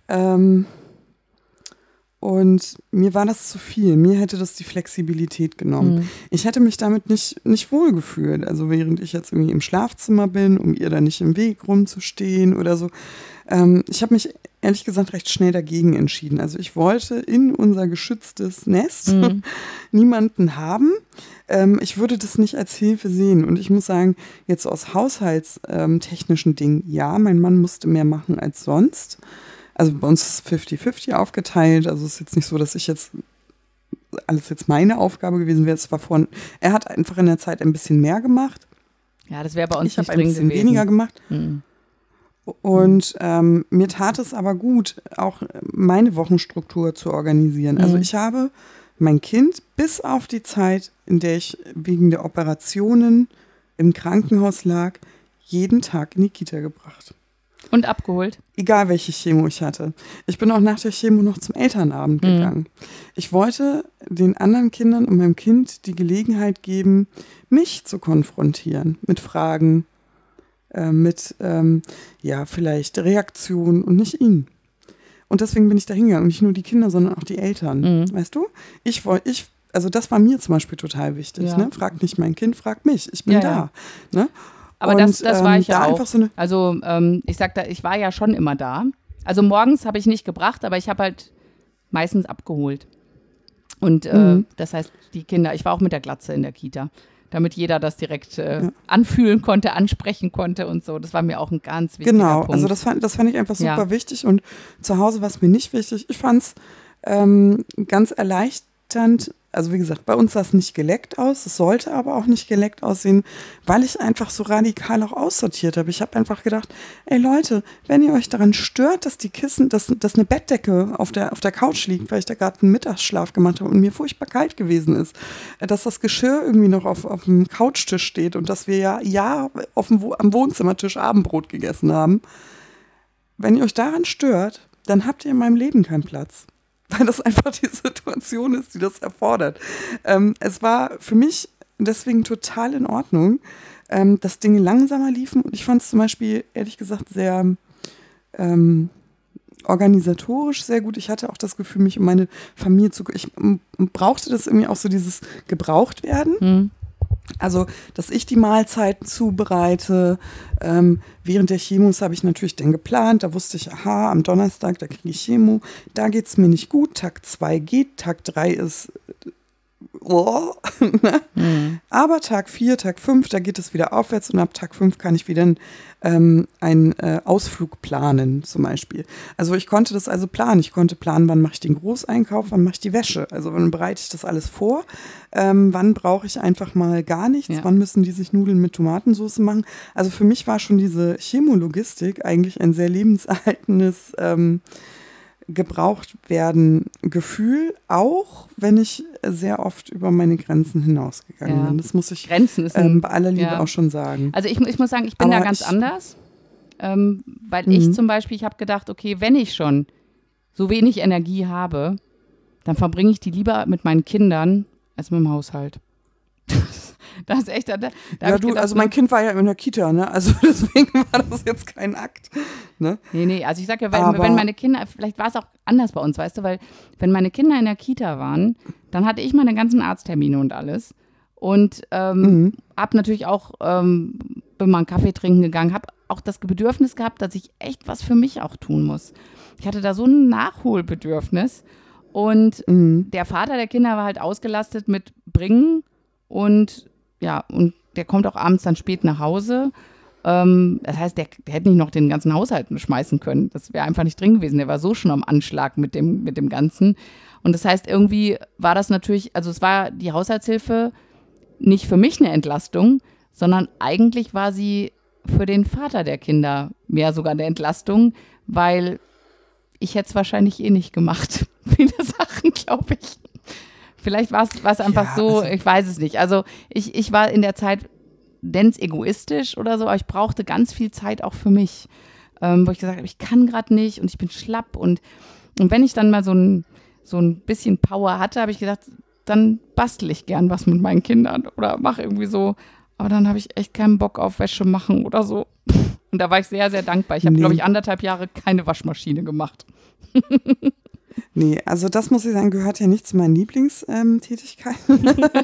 Und mir war das zu viel. Mir hätte das die Flexibilität genommen. Ich hätte mich damit nicht wohl gefühlt. Also während ich jetzt irgendwie im Schlafzimmer bin, um ihr da nicht im Weg rumzustehen oder so. Ich habe mich ehrlich gesagt recht schnell dagegen entschieden. Also ich wollte in unser geschütztes Nest niemanden haben. Ich würde das nicht als Hilfe sehen. Und ich muss sagen, jetzt aus haushaltstechnischen Dingen, ja, mein Mann musste mehr machen als sonst. Also bei uns ist es 50-50 aufgeteilt. Also es ist jetzt nicht so, dass alles jetzt meine Aufgabe gewesen wäre. Er hat einfach in der Zeit ein bisschen mehr gemacht. Ja, das wäre bei uns nicht drin gewesen. Ich habe ein bisschen weniger gemacht. Und mir tat es aber gut, auch meine Wochenstruktur zu organisieren. Also ich habe mein Kind bis auf die Zeit, in der ich wegen der Operationen im Krankenhaus lag, jeden Tag in die Kita gebracht. Und abgeholt? Egal, welche Chemo ich hatte. Ich bin auch nach der Chemo noch zum Elternabend gegangen. Ich wollte den anderen Kindern und meinem Kind die Gelegenheit geben, mich zu konfrontieren mit Fragen, mit vielleicht Reaktionen und nicht ihn. Und deswegen bin ich da hingegangen. Und nicht nur die Kinder, sondern auch die Eltern. Weißt du? Also das war mir zum Beispiel total wichtig. Ne? Frag nicht mein Kind, frag mich. Ich bin da. Ne? Aber das war ich ja auch. So also ich war ja schon immer da. Also morgens habe ich nicht gebracht, aber ich habe halt meistens abgeholt. Und das heißt, die Kinder, ich war auch mit der Glatze in der Kita, damit jeder das direkt anfühlen konnte, ansprechen konnte und so. Das war mir auch ein ganz wichtiger Punkt. Genau, also das fand ich einfach super wichtig. Und zu Hause war es mir nicht wichtig. Ich fand es ganz erleichternd. Also wie gesagt, bei uns sah es nicht geleckt aus. Es sollte aber auch nicht geleckt aussehen, weil ich einfach so radikal auch aussortiert habe. Ich habe einfach gedacht, ey Leute, wenn ihr euch daran stört, dass die Kissen, dass eine Bettdecke auf der Couch liegt, weil ich da gerade einen Mittagsschlaf gemacht habe und mir furchtbar kalt gewesen ist, dass das Geschirr irgendwie noch auf dem Couchtisch steht und dass wir am Wohnzimmertisch Abendbrot gegessen haben. Wenn ihr euch daran stört, dann habt ihr in meinem Leben keinen Platz. Weil das einfach die Situation ist, die das erfordert. Es war für mich deswegen total in Ordnung, dass Dinge langsamer liefen. Und ich fand es zum Beispiel, ehrlich gesagt, sehr organisatorisch sehr gut. Ich hatte auch das Gefühl, mich um meine Familie ich brauchte das irgendwie auch so dieses gebraucht werden. Also, dass ich die Mahlzeiten zubereite. Während der Chemos habe ich natürlich dann geplant. Da wusste ich, aha, am Donnerstag, da kriege ich Chemo. Da geht es mir nicht gut. Tag 2 geht, Tag 3 ist Aber Tag 4, Tag 5, da geht es wieder aufwärts und ab Tag 5 kann ich wieder einen Ausflug planen zum Beispiel. Also ich konnte das also planen. Ich konnte planen, wann mache ich den Großeinkauf, wann mache ich die Wäsche. Also wann bereite ich das alles vor, wann brauche ich einfach mal gar nichts, wann müssen die sich Nudeln mit Tomatensauce machen. Also für mich war schon diese Chemologistik eigentlich ein sehr lebenserhaltendes gebraucht werden Gefühl, auch wenn ich sehr oft über meine Grenzen hinausgegangen bin. Das muss ich Grenzen ist bei aller Liebe auch schon sagen. Also ich muss sagen, ich bin da ganz anders, weil ich zum Beispiel, ich habe gedacht, okay, wenn ich schon so wenig Energie habe, dann verbringe ich die lieber mit meinen Kindern als mit dem Haushalt. Das ist echt, also mein Kind war ja in der Kita, ne? Also deswegen war das jetzt kein Akt. Ne? Nee, also ich sag ja, wenn meine Kinder, vielleicht war es auch anders bei uns, weißt du, weil wenn meine Kinder in der Kita waren, dann hatte ich meine ganzen Arzttermine und alles und hab natürlich auch, bin mal einen Kaffee trinken gegangen, hab auch das Bedürfnis gehabt, dass ich echt was für mich auch tun muss. Ich hatte da so ein Nachholbedürfnis und der Vater der Kinder war halt ausgelastet mit Bringen und der kommt auch abends dann spät nach Hause. Das heißt, der hätte nicht noch den ganzen Haushalt schmeißen können. Das wäre einfach nicht drin gewesen. Der war so schon am Anschlag mit dem Ganzen. Und das heißt, irgendwie war das natürlich, also es war die Haushaltshilfe nicht für mich eine Entlastung, sondern eigentlich war sie für den Vater der Kinder mehr sogar eine Entlastung, weil ich hätte es wahrscheinlich eh nicht gemacht. Viele Sachen, glaube ich. Vielleicht war es einfach so, ich weiß es nicht. Also ich war in der Zeit, nenn's egoistisch oder so, aber ich brauchte ganz viel Zeit auch für mich, wo ich gesagt habe, ich kann gerade nicht und ich bin schlapp. Und wenn ich dann mal so ein bisschen Power hatte, habe ich gesagt, dann bastel ich gern was mit meinen Kindern oder mache irgendwie so. Aber dann habe ich echt keinen Bock auf Wäsche machen oder so. Und da war ich sehr, sehr dankbar. Ich habe, glaube ich, 1,5 Jahre keine Waschmaschine gemacht. Nee, also das muss ich sagen, gehört ja nicht zu meinen Lieblingstätigkeiten.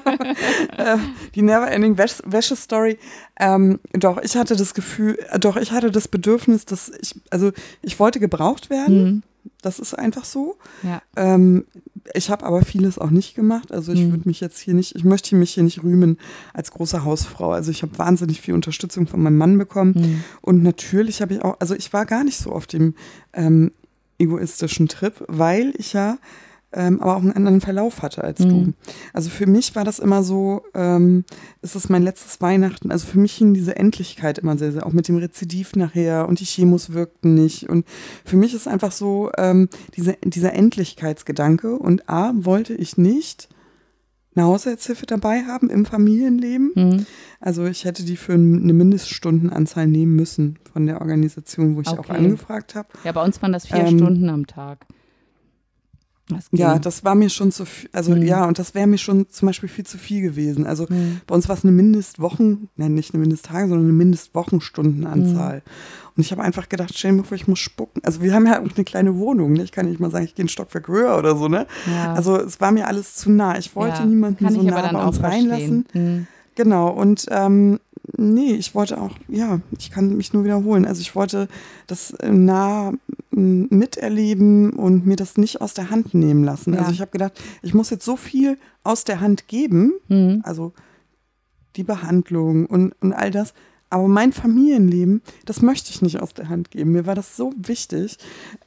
Die Never-Ending Wäsche-Story. Ich hatte das Bedürfnis, dass ich wollte gebraucht werden. Das ist einfach so. Ja. Ich habe aber vieles auch nicht gemacht. Also ich möchte mich hier nicht rühmen als große Hausfrau. Also ich habe wahnsinnig viel Unterstützung von meinem Mann bekommen. Und natürlich habe ich auch, also ich war gar nicht so auf dem egoistischen Trip, weil ich ja aber auch einen anderen Verlauf hatte als du. Also für mich war das immer so, es ist mein letztes Weihnachten, also für mich hing diese Endlichkeit immer sehr, sehr, auch mit dem Rezidiv nachher und die Chemos wirkten nicht und für mich ist einfach so dieser Endlichkeitsgedanke und wollte ich nicht eine Haushaltshilfe dabei haben im Familienleben. Also ich hätte die für eine Mindeststundenanzahl nehmen müssen von der Organisation, wo ich auch angefragt habe. Ja, bei uns waren das 4 Stunden am Tag. Ja, das war mir schon zu viel, also und das wäre mir schon zum Beispiel viel zu viel gewesen. Also bei uns war es eine nicht eine Mindesttage, sondern eine Mindestwochenstundenanzahl. Und ich habe einfach gedacht, stell dir mal vor, ich muss spucken. Also wir haben ja auch eine kleine Wohnung, ne? Ich kann nicht mal sagen, ich gehe ein Stockwerk höher oder so, ne? Ja. Also es war mir alles zu nah. Ich wollte niemanden so nah bei uns reinlassen. Genau, und ich wollte auch, ich kann mich nur wiederholen. Also ich wollte das nah miterleben und mir das nicht aus der Hand nehmen lassen. Ja. Also ich habe gedacht, ich muss jetzt so viel aus der Hand geben, also die Behandlung und all das. Aber mein Familienleben, das möchte ich nicht aus der Hand geben. Mir war das so wichtig.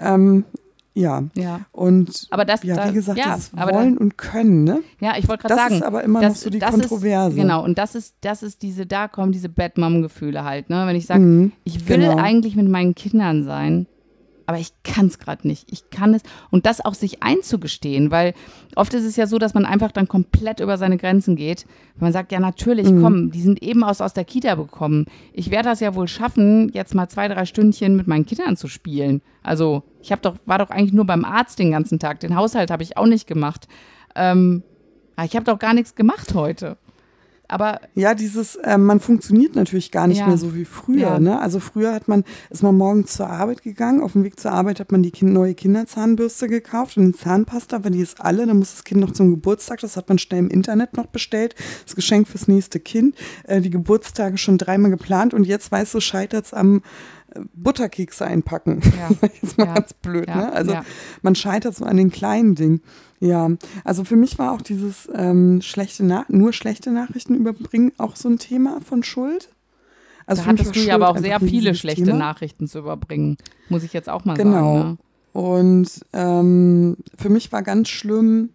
Und aber das, wie gesagt, dieses Wollen und Können, ne? Ja, ich wollte gerade sagen. Das ist aber immer noch so die Kontroverse. Genau, und das ist da kommen diese Bad-Mom-Gefühle halt, ne? Wenn ich sage, ich will eigentlich mit meinen Kindern sein, aber ich kann es gerade nicht. Ich kann es. Und das auch sich einzugestehen, weil oft ist es ja so, dass man einfach dann komplett über seine Grenzen geht. Man sagt, ja natürlich, komm, die sind eben aus der Kita bekommen. Ich werde das ja wohl schaffen, jetzt mal 2-3 Stündchen mit meinen Kindern zu spielen. Also ich war doch eigentlich nur beim Arzt den ganzen Tag. Den Haushalt habe ich auch nicht gemacht. Ich habe doch gar nichts gemacht heute. Aber ja, man funktioniert natürlich gar nicht mehr so wie früher. Ja. Ne? Also früher ist man morgens zur Arbeit gegangen. Auf dem Weg zur Arbeit hat man die neue Kinderzahnbürste gekauft und die Zahnpasta, weil die ist alle. Dann muss das Kind noch zum Geburtstag. Das hat man schnell im Internet noch bestellt. Das Geschenk fürs nächste Kind. Die Geburtstage schon 3-mal geplant und jetzt, weißt du, scheitert es am Butterkekse einpacken. Ja. Das ist mal ganz blöd, ne? Also man scheitert so an den kleinen Dingen. Ja, also für mich war auch dieses nur schlechte Nachrichten überbringen auch so ein Thema von Schuld. Also da hattest du ja aber auch sehr viele schlechte Nachrichten zu überbringen, muss ich jetzt auch mal sagen. Ne? Und für mich war ganz schlimm,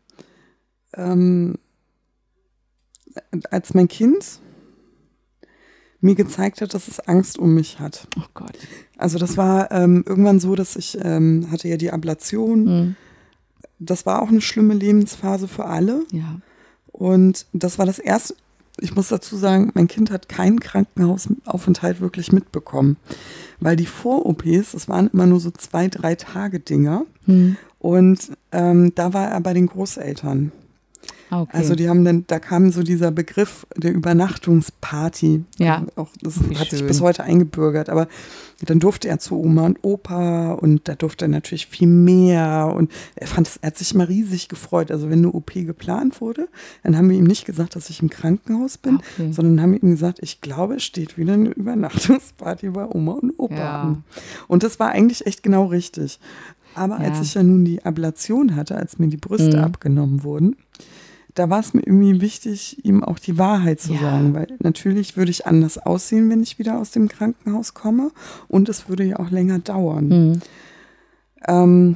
als mein Kind mir gezeigt hat, dass es Angst um mich hat. Oh Gott. Also das war irgendwann so, dass ich hatte ja die Ablation. Das war auch eine schlimme Lebensphase für alle. Ja. Und das war das erste, ich muss dazu sagen, mein Kind hat keinen Krankenhausaufenthalt wirklich mitbekommen. Weil die Vor-OPs, das waren immer nur so 2-3 Tage Dinger. Und da war er bei den Großeltern. Okay. Also da kam so dieser Begriff der Übernachtungsparty. Ja. Auch, das hat sich bis heute eingebürgert. Aber dann durfte er zu Oma und Opa und da durfte er natürlich viel mehr. Und er hat sich immer riesig gefreut. Also wenn eine OP geplant wurde, dann haben wir ihm nicht gesagt, dass ich im Krankenhaus bin, sondern haben ihm gesagt, ich glaube, es steht wieder eine Übernachtungsparty bei Oma und Opa an. Und das war eigentlich echt genau richtig. Aber als ich ja nun die Ablation hatte, als mir die Brüste abgenommen wurden, da war es mir irgendwie wichtig, ihm auch die Wahrheit zu sagen, weil natürlich würde ich anders aussehen, wenn ich wieder aus dem Krankenhaus komme und es würde ja auch länger dauern. Und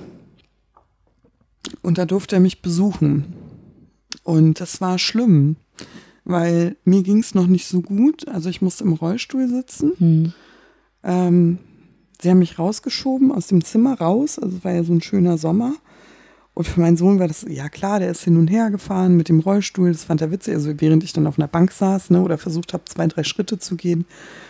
da durfte er mich besuchen und das war schlimm, weil mir ging es noch nicht so gut, also ich musste im Rollstuhl sitzen. Sie haben mich rausgeschoben, aus dem Zimmer raus, also es war ja so ein schöner Sommer. Und für meinen Sohn war das, ja klar, der ist hin und her gefahren mit dem Rollstuhl, das fand er witzig, also während ich dann auf einer Bank saß, ne, oder versucht habe, 2-3 Schritte zu gehen.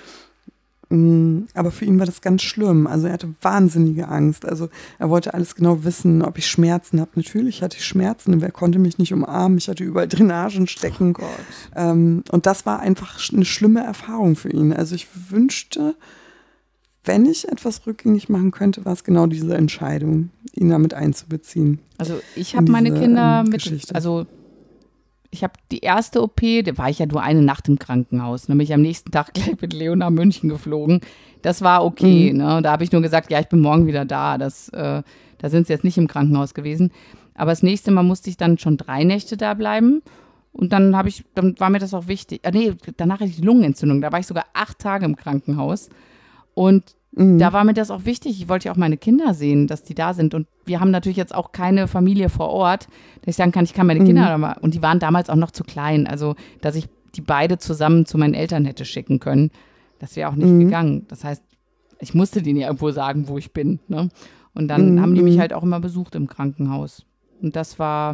Aber für ihn war das ganz schlimm, also er hatte wahnsinnige Angst, also er wollte alles genau wissen, ob ich Schmerzen habe. Natürlich hatte ich Schmerzen, aber er konnte mich nicht umarmen, ich hatte überall Drainagen stecken. Oh Gott. Und das war einfach eine schlimme Erfahrung für ihn. Also ich wünschte, wenn ich etwas rückgängig machen könnte, war es genau diese Entscheidung, ihn damit einzubeziehen. Also ich habe meine Kinder ich habe die erste OP, da war ich ja nur eine Nacht im Krankenhaus. Dann bin ich am nächsten Tag gleich mit Leo nach München geflogen. Das war okay, ne? Da habe ich nur gesagt, ja, ich bin morgen wieder da. Da sind sie jetzt nicht im Krankenhaus gewesen. Aber das nächste Mal musste ich dann schon 3 Nächte da bleiben. Und dann war mir das auch wichtig. Danach hatte ich die Lungenentzündung. Da war ich sogar 8 Tage im Krankenhaus. Und da war mir das auch wichtig. Ich wollte ja auch meine Kinder sehen, dass die da sind. Und wir haben natürlich jetzt auch keine Familie vor Ort, dass ich sagen kann, ich kann meine Kinder mal. Und die waren damals auch noch zu klein. Also, dass ich die beide zusammen zu meinen Eltern hätte schicken können. Das wäre auch nicht gegangen. Das heißt, ich musste denen ja irgendwo sagen, wo ich bin. Ne? Und dann haben die mich halt auch immer besucht im Krankenhaus. Und das war,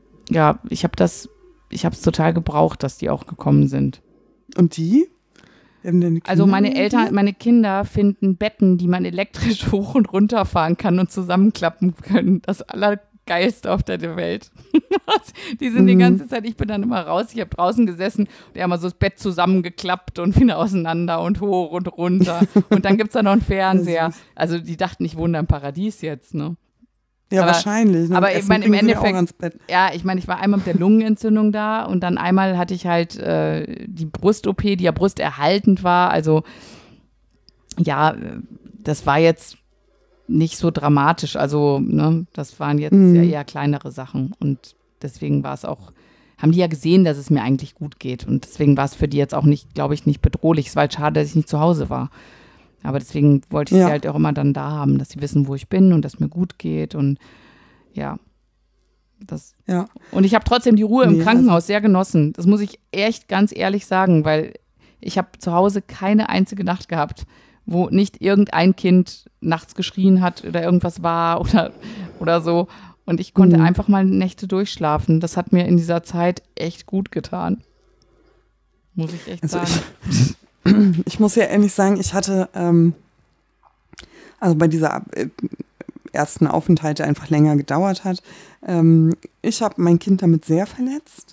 ich habe es total gebraucht, dass die auch gekommen sind. Und die? Also meine Eltern, meine Kinder finden Betten, die man elektrisch hoch und runter fahren kann und zusammenklappen können. Das Allergeilste auf der Welt. Die sind die ganze Zeit, ich bin dann immer raus, ich habe draußen gesessen und die haben mal so das Bett zusammengeklappt und wieder auseinander und hoch und runter. Und dann gibt es da noch einen Fernseher. Also die dachten, ich wohne da im Paradies jetzt, ne? Ja, aber, wahrscheinlich. Ne? Aber ich meine, im Endeffekt, ja, ich meine, ich war einmal mit der Lungenentzündung da und dann einmal hatte ich halt die Brust-OP, die ja brusterhaltend war. Also ja, das war jetzt nicht so dramatisch. Also ne, das waren jetzt ja eher kleinere Sachen und deswegen war es auch, haben die ja gesehen, dass es mir eigentlich gut geht und deswegen war es für die jetzt auch nicht, glaube ich, nicht bedrohlich. Es war halt schade, dass ich nicht zu Hause war. Aber deswegen wollte ich sie halt auch immer dann da haben, dass sie wissen, wo ich bin und dass mir gut geht und ja. Und ich habe trotzdem die Ruhe im Krankenhaus sehr genossen. Das muss ich echt ganz ehrlich sagen, weil ich habe zu Hause keine einzige Nacht gehabt, wo nicht irgendein Kind nachts geschrien hat oder irgendwas war oder so. Und ich konnte einfach mal Nächte durchschlafen. Das hat mir in dieser Zeit echt gut getan. Muss ich echt sagen. Ich muss ja ehrlich sagen, ich hatte, also bei dieser ersten Aufenthalt, der einfach länger gedauert hat, ich habe mein Kind damit sehr verletzt.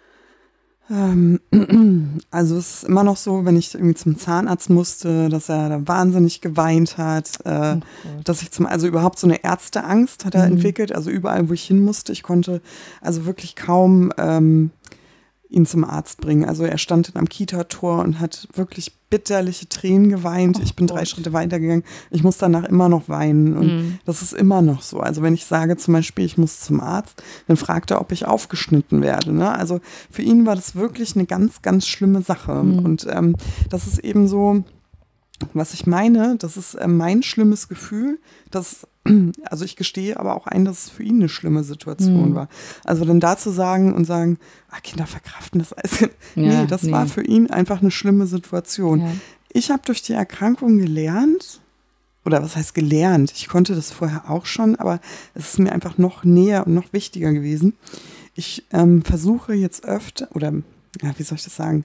Also es ist immer noch so, wenn ich irgendwie zum Zahnarzt musste, dass er da wahnsinnig geweint hat, dass ich also überhaupt so eine Ärzteangst hat er entwickelt, also überall, wo ich hin musste, ich konnte also wirklich kaum ihn zum Arzt bringen. Also er stand dann am Kita-Tor und hat wirklich bitterliche Tränen geweint. Ich bin 3 Schritte weitergegangen. Ich muss danach immer noch weinen. Und das ist immer noch so. Also wenn ich sage zum Beispiel, ich muss zum Arzt, dann fragt er, ob ich aufgeschnitten werde. Ne? Also für ihn war das wirklich eine ganz, ganz schlimme Sache. Und das ist eben so, was ich meine, das ist mein schlimmes Gefühl, also ich gestehe aber auch ein, dass es für ihn eine schlimme Situation war. Also dann da zu sagen, Kinder verkraften das alles. Nee, das war für ihn einfach eine schlimme Situation. Ja. Ich habe durch die Erkrankung gelernt, oder was heißt gelernt? Ich konnte das vorher auch schon, aber es ist mir einfach noch näher und noch wichtiger gewesen. Ich versuche jetzt öfter, oder ja, wie soll ich das sagen?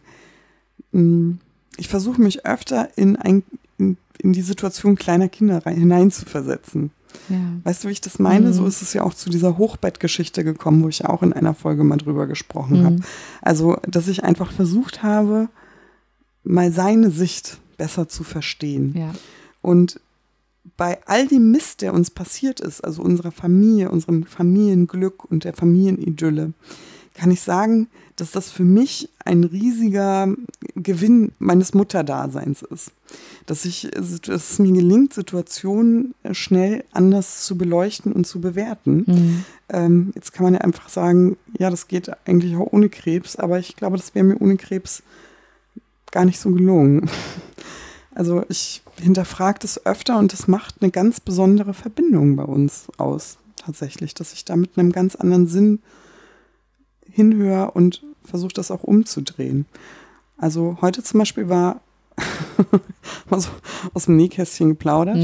Ich versuche mich öfter in die Situation kleiner Kinder hineinzuversetzen. Ja. Weißt du, wie ich das meine? So ist es ja auch zu dieser Hochbettgeschichte gekommen, wo ich ja auch in einer Folge mal drüber gesprochen habe. Also, dass ich einfach versucht habe, mal seine Sicht besser zu verstehen. Ja. Und bei all dem Mist, der uns passiert ist, also unserer Familie, unserem Familienglück und der Familienidylle, kann ich sagen, dass das für mich ein riesiger Gewinn meines Mutterdaseins ist. Dass es mir gelingt, Situationen schnell anders zu beleuchten und zu bewerten. Jetzt kann man ja einfach sagen, ja, das geht eigentlich auch ohne Krebs, aber ich glaube, das wäre mir ohne Krebs gar nicht so gelungen. Also ich hinterfrage das öfter und das macht eine ganz besondere Verbindung bei uns aus, tatsächlich, dass ich da mit einem ganz anderen Sinn hinhöre und versuche das auch umzudrehen. Also heute zum Beispiel war so aus dem Nähkästchen geplaudert.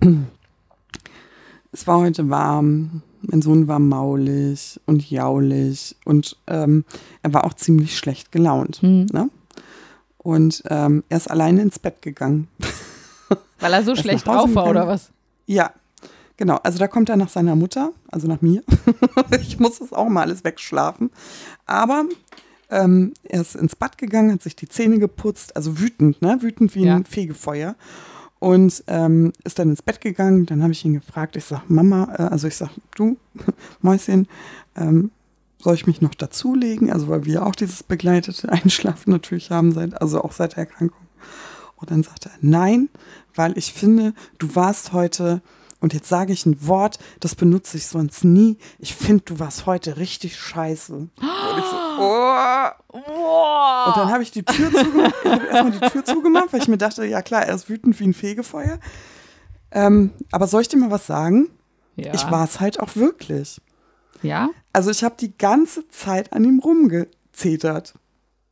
Es war heute warm, mein Sohn war maulig und jaulig und er war auch ziemlich schlecht gelaunt. Ne? Und er ist alleine ins Bett gegangen. Weil er so schlecht drauf war, oder was? Ja, genau. Also da kommt er nach seiner Mutter, also nach mir. Ich muss das auch mal alles wegschlafen. Aber er ist ins Bad gegangen, hat sich die Zähne geputzt, also wütend, ne? Wütend wie ein Fegefeuer. Und ist dann ins Bett gegangen. Dann habe ich ihn gefragt, ich sage, Mama, du, Mäuschen, soll ich mich noch dazulegen? Also weil wir auch dieses begleitete Einschlafen natürlich haben, seit der Erkrankung. Und dann sagte er, nein, weil ich finde, du warst heute, und jetzt sage ich ein Wort, das benutze ich sonst nie, ich finde, du warst heute richtig scheiße. Und ich so, Und dann habe ich die Tür zugemacht, weil ich mir dachte, ja klar, er ist wütend wie ein Fegefeuer. Aber soll ich dir mal was sagen? Ja. Ich war es halt auch wirklich. Ja? Also ich habe die ganze Zeit an ihm rumgezetert.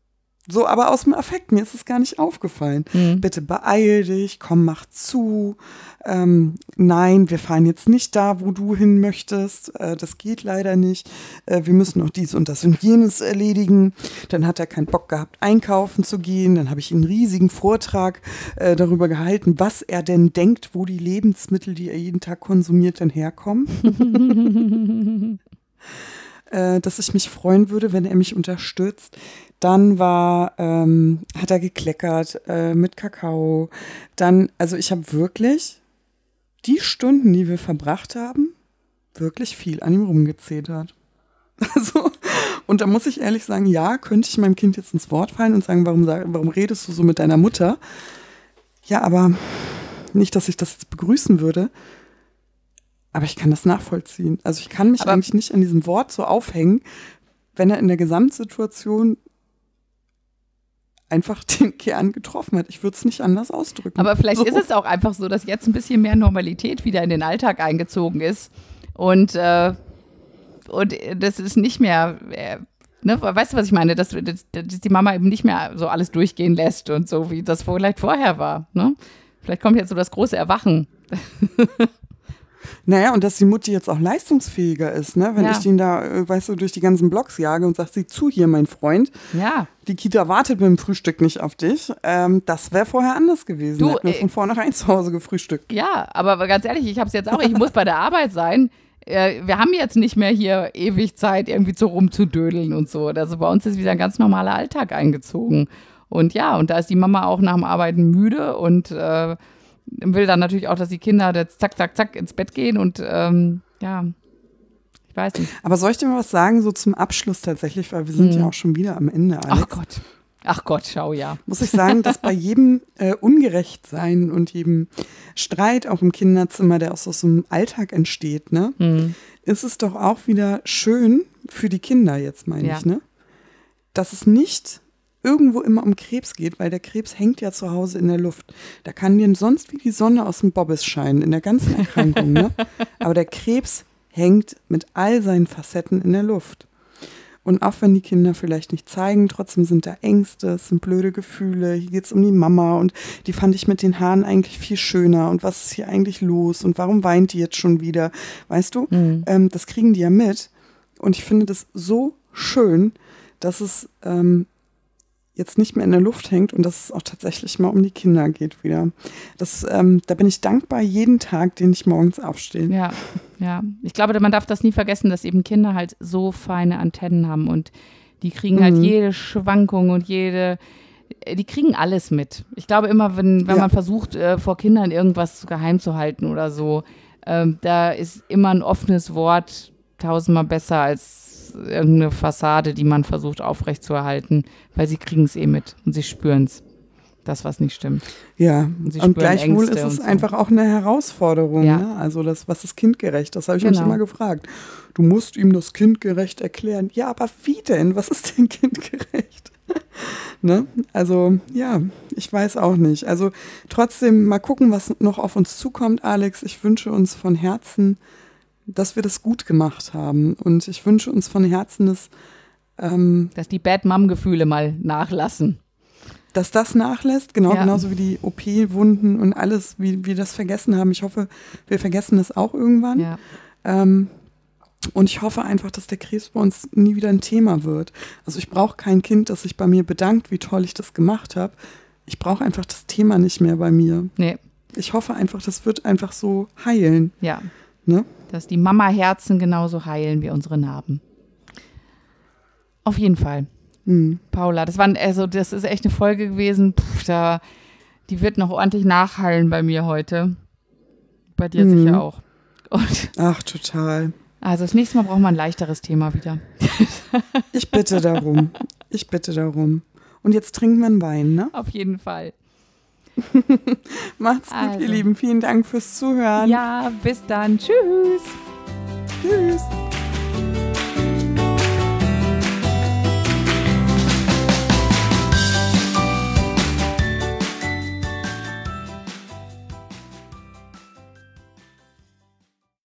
So, aber aus dem Affekt, mir ist es gar nicht aufgefallen. Bitte beeil dich, komm, mach zu. Nein, wir fahren jetzt nicht da, wo du hin möchtest. Das geht leider nicht. Wir müssen noch dies und das und jenes erledigen. Dann hat er keinen Bock gehabt, einkaufen zu gehen. Dann habe ich einen riesigen Vortrag darüber gehalten, was er denn denkt, wo die Lebensmittel, die er jeden Tag konsumiert, denn herkommen. Dass ich mich freuen würde, wenn er mich unterstützt. Dann hat er gekleckert mit Kakao. Dann, also ich habe wirklich die Stunden, die wir verbracht haben, wirklich viel an ihm rumgezetert. Also, und da muss ich ehrlich sagen, ja, könnte ich meinem Kind jetzt ins Wort fallen und sagen, warum redest du so mit deiner Mutter? Ja, aber nicht, dass ich das jetzt begrüßen würde. Aber ich kann das nachvollziehen. Also ich kann mich eigentlich nicht an diesem Wort so aufhängen, wenn er in der Gesamtsituation einfach den Kern getroffen hat. Ich würde es nicht anders ausdrücken. Aber vielleicht ist es auch einfach so, dass jetzt ein bisschen mehr Normalität wieder in den Alltag eingezogen ist. Und das ist nicht mehr, ne, weißt du, was ich meine? Dass die Mama eben nicht mehr so alles durchgehen lässt und so, wie das vielleicht vorher war. Ne? Vielleicht kommt jetzt so das große Erwachen. Naja, und dass die Mutti jetzt auch leistungsfähiger ist, ne? Wenn ich den da, weißt du, durch die ganzen Blogs jage und sage, sieh zu hier, mein Freund. Ja. Die Kita wartet mit dem Frühstück nicht auf dich. Das wäre vorher anders gewesen. Du hätten wir von vornherein zu Hause gefrühstückt. Ja, aber ganz ehrlich, ich habe es jetzt auch, ich muss bei der Arbeit sein. Wir haben jetzt nicht mehr hier ewig Zeit, irgendwie so rumzudödeln und so. Also bei uns ist wieder ein ganz normaler Alltag eingezogen. Und ja, und da ist die Mama auch nach dem Arbeiten müde und will dann natürlich auch, dass die Kinder jetzt zack, zack, zack ins Bett gehen und ja, ich weiß nicht. Aber soll ich dir mal was sagen, so zum Abschluss tatsächlich, weil wir sind ja auch schon wieder am Ende, Alex. Ach Gott, schau, ja. Muss ich sagen, dass bei jedem Ungerechtsein und jedem Streit, auch im Kinderzimmer, der aus so einem Alltag entsteht, ne, ist es doch auch wieder schön für die Kinder jetzt, meine ich, ne, dass es nicht irgendwo immer um Krebs geht, weil der Krebs hängt ja zu Hause in der Luft. Da kann dir sonst wie die Sonne aus dem Bobbes scheinen, in der ganzen Erkrankung, ne? Aber der Krebs hängt mit all seinen Facetten in der Luft. Und auch wenn die Kinder vielleicht nicht zeigen, trotzdem sind da Ängste, es sind blöde Gefühle, hier geht's um die Mama und die fand ich mit den Haaren eigentlich viel schöner und was ist hier eigentlich los und warum weint die jetzt schon wieder? Weißt du, das kriegen die ja mit und ich finde das so schön, dass es jetzt nicht mehr in der Luft hängt und dass es auch tatsächlich mal um die Kinder geht wieder. Da bin ich dankbar jeden Tag, den ich morgens aufstehe. Ja. Ich glaube, man darf das nie vergessen, dass eben Kinder halt so feine Antennen haben und die kriegen halt jede Schwankung und die kriegen alles mit. Ich glaube immer, wenn man versucht, vor Kindern irgendwas geheim zu halten oder so, da ist immer ein offenes Wort tausendmal besser als irgendeine Fassade, die man versucht aufrechtzuerhalten, weil sie kriegen es mit und sie spüren es, das, was nicht stimmt. Ja, und gleichwohl ist es einfach auch eine Herausforderung. Ja. Ne? Also was ist kindgerecht? Das habe ich mich immer gefragt. Du musst ihm das kindgerecht erklären. Ja, aber wie denn? Was ist denn kindgerecht? Ne? Also ja, ich weiß auch nicht. Also trotzdem mal gucken, was noch auf uns zukommt, Alex. Ich wünsche uns von Herzen, dass wir das gut gemacht haben. Und ich wünsche uns von Herzen, dass die Bad-Mom-Gefühle mal nachlassen. Dass das nachlässt, genauso wie die OP-Wunden und alles, wie wir das vergessen haben. Ich hoffe, wir vergessen das auch irgendwann. Ja. Und ich hoffe einfach, dass der Krebs bei uns nie wieder ein Thema wird. Also ich brauche kein Kind, das sich bei mir bedankt, wie toll ich das gemacht habe. Ich brauche einfach das Thema nicht mehr bei mir. Nee. Ich hoffe einfach, das wird einfach so heilen. Ja. Ne? Dass die Mama-Herzen genauso heilen wie unsere Narben. Auf jeden Fall. Paula, das ist echt eine Folge gewesen. Die wird noch ordentlich nachhallen bei mir heute. Bei dir sicher auch. Und ach, total. Also das nächste Mal brauchen wir ein leichteres Thema wieder. Ich bitte darum. Und jetzt trinken wir einen Wein, ne? Auf jeden Fall. Macht's gut, ihr Lieben. Vielen Dank fürs Zuhören. Ja, bis dann. Tschüss. Tschüss.